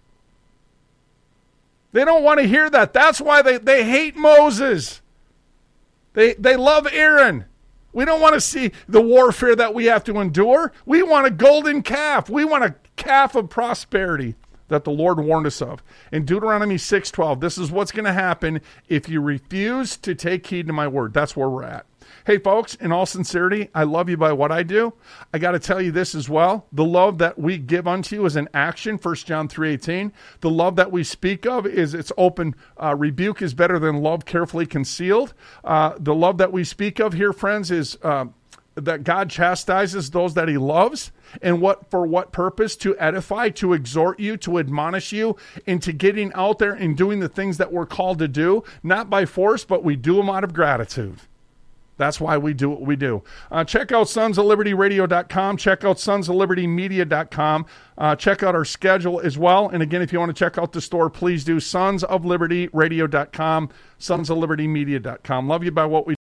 They don't want to hear that. That's why they hate Moses. They love Aaron. We don't want to see the warfare that we have to endure. We want a golden calf. We want a calf of prosperity that the Lord warned us of. In Deuteronomy 6:12, this is what's going to happen if you refuse to take heed to my word. That's where we're at. Hey, folks, in all sincerity, I love you by what I do. I got to tell you this as well. The love that we give unto you is an action, 1 John 3:18. The love that we speak of is it's open. Rebuke is better than love carefully concealed. The love that we speak of here, friends, is that God chastises those that he loves. And for what purpose? To edify, to exhort you, to admonish you into getting out there and doing the things that we're called to do, not by force, but we do them out of gratitude. That's why we do what we do. Check out sonsoflibertyradio.com. Check out sonsoflibertymedia.com. Check out our schedule as well. And again, if you want to check out the store, please do sonsoflibertyradio.com, sonsoflibertymedia.com. Love you by what we do.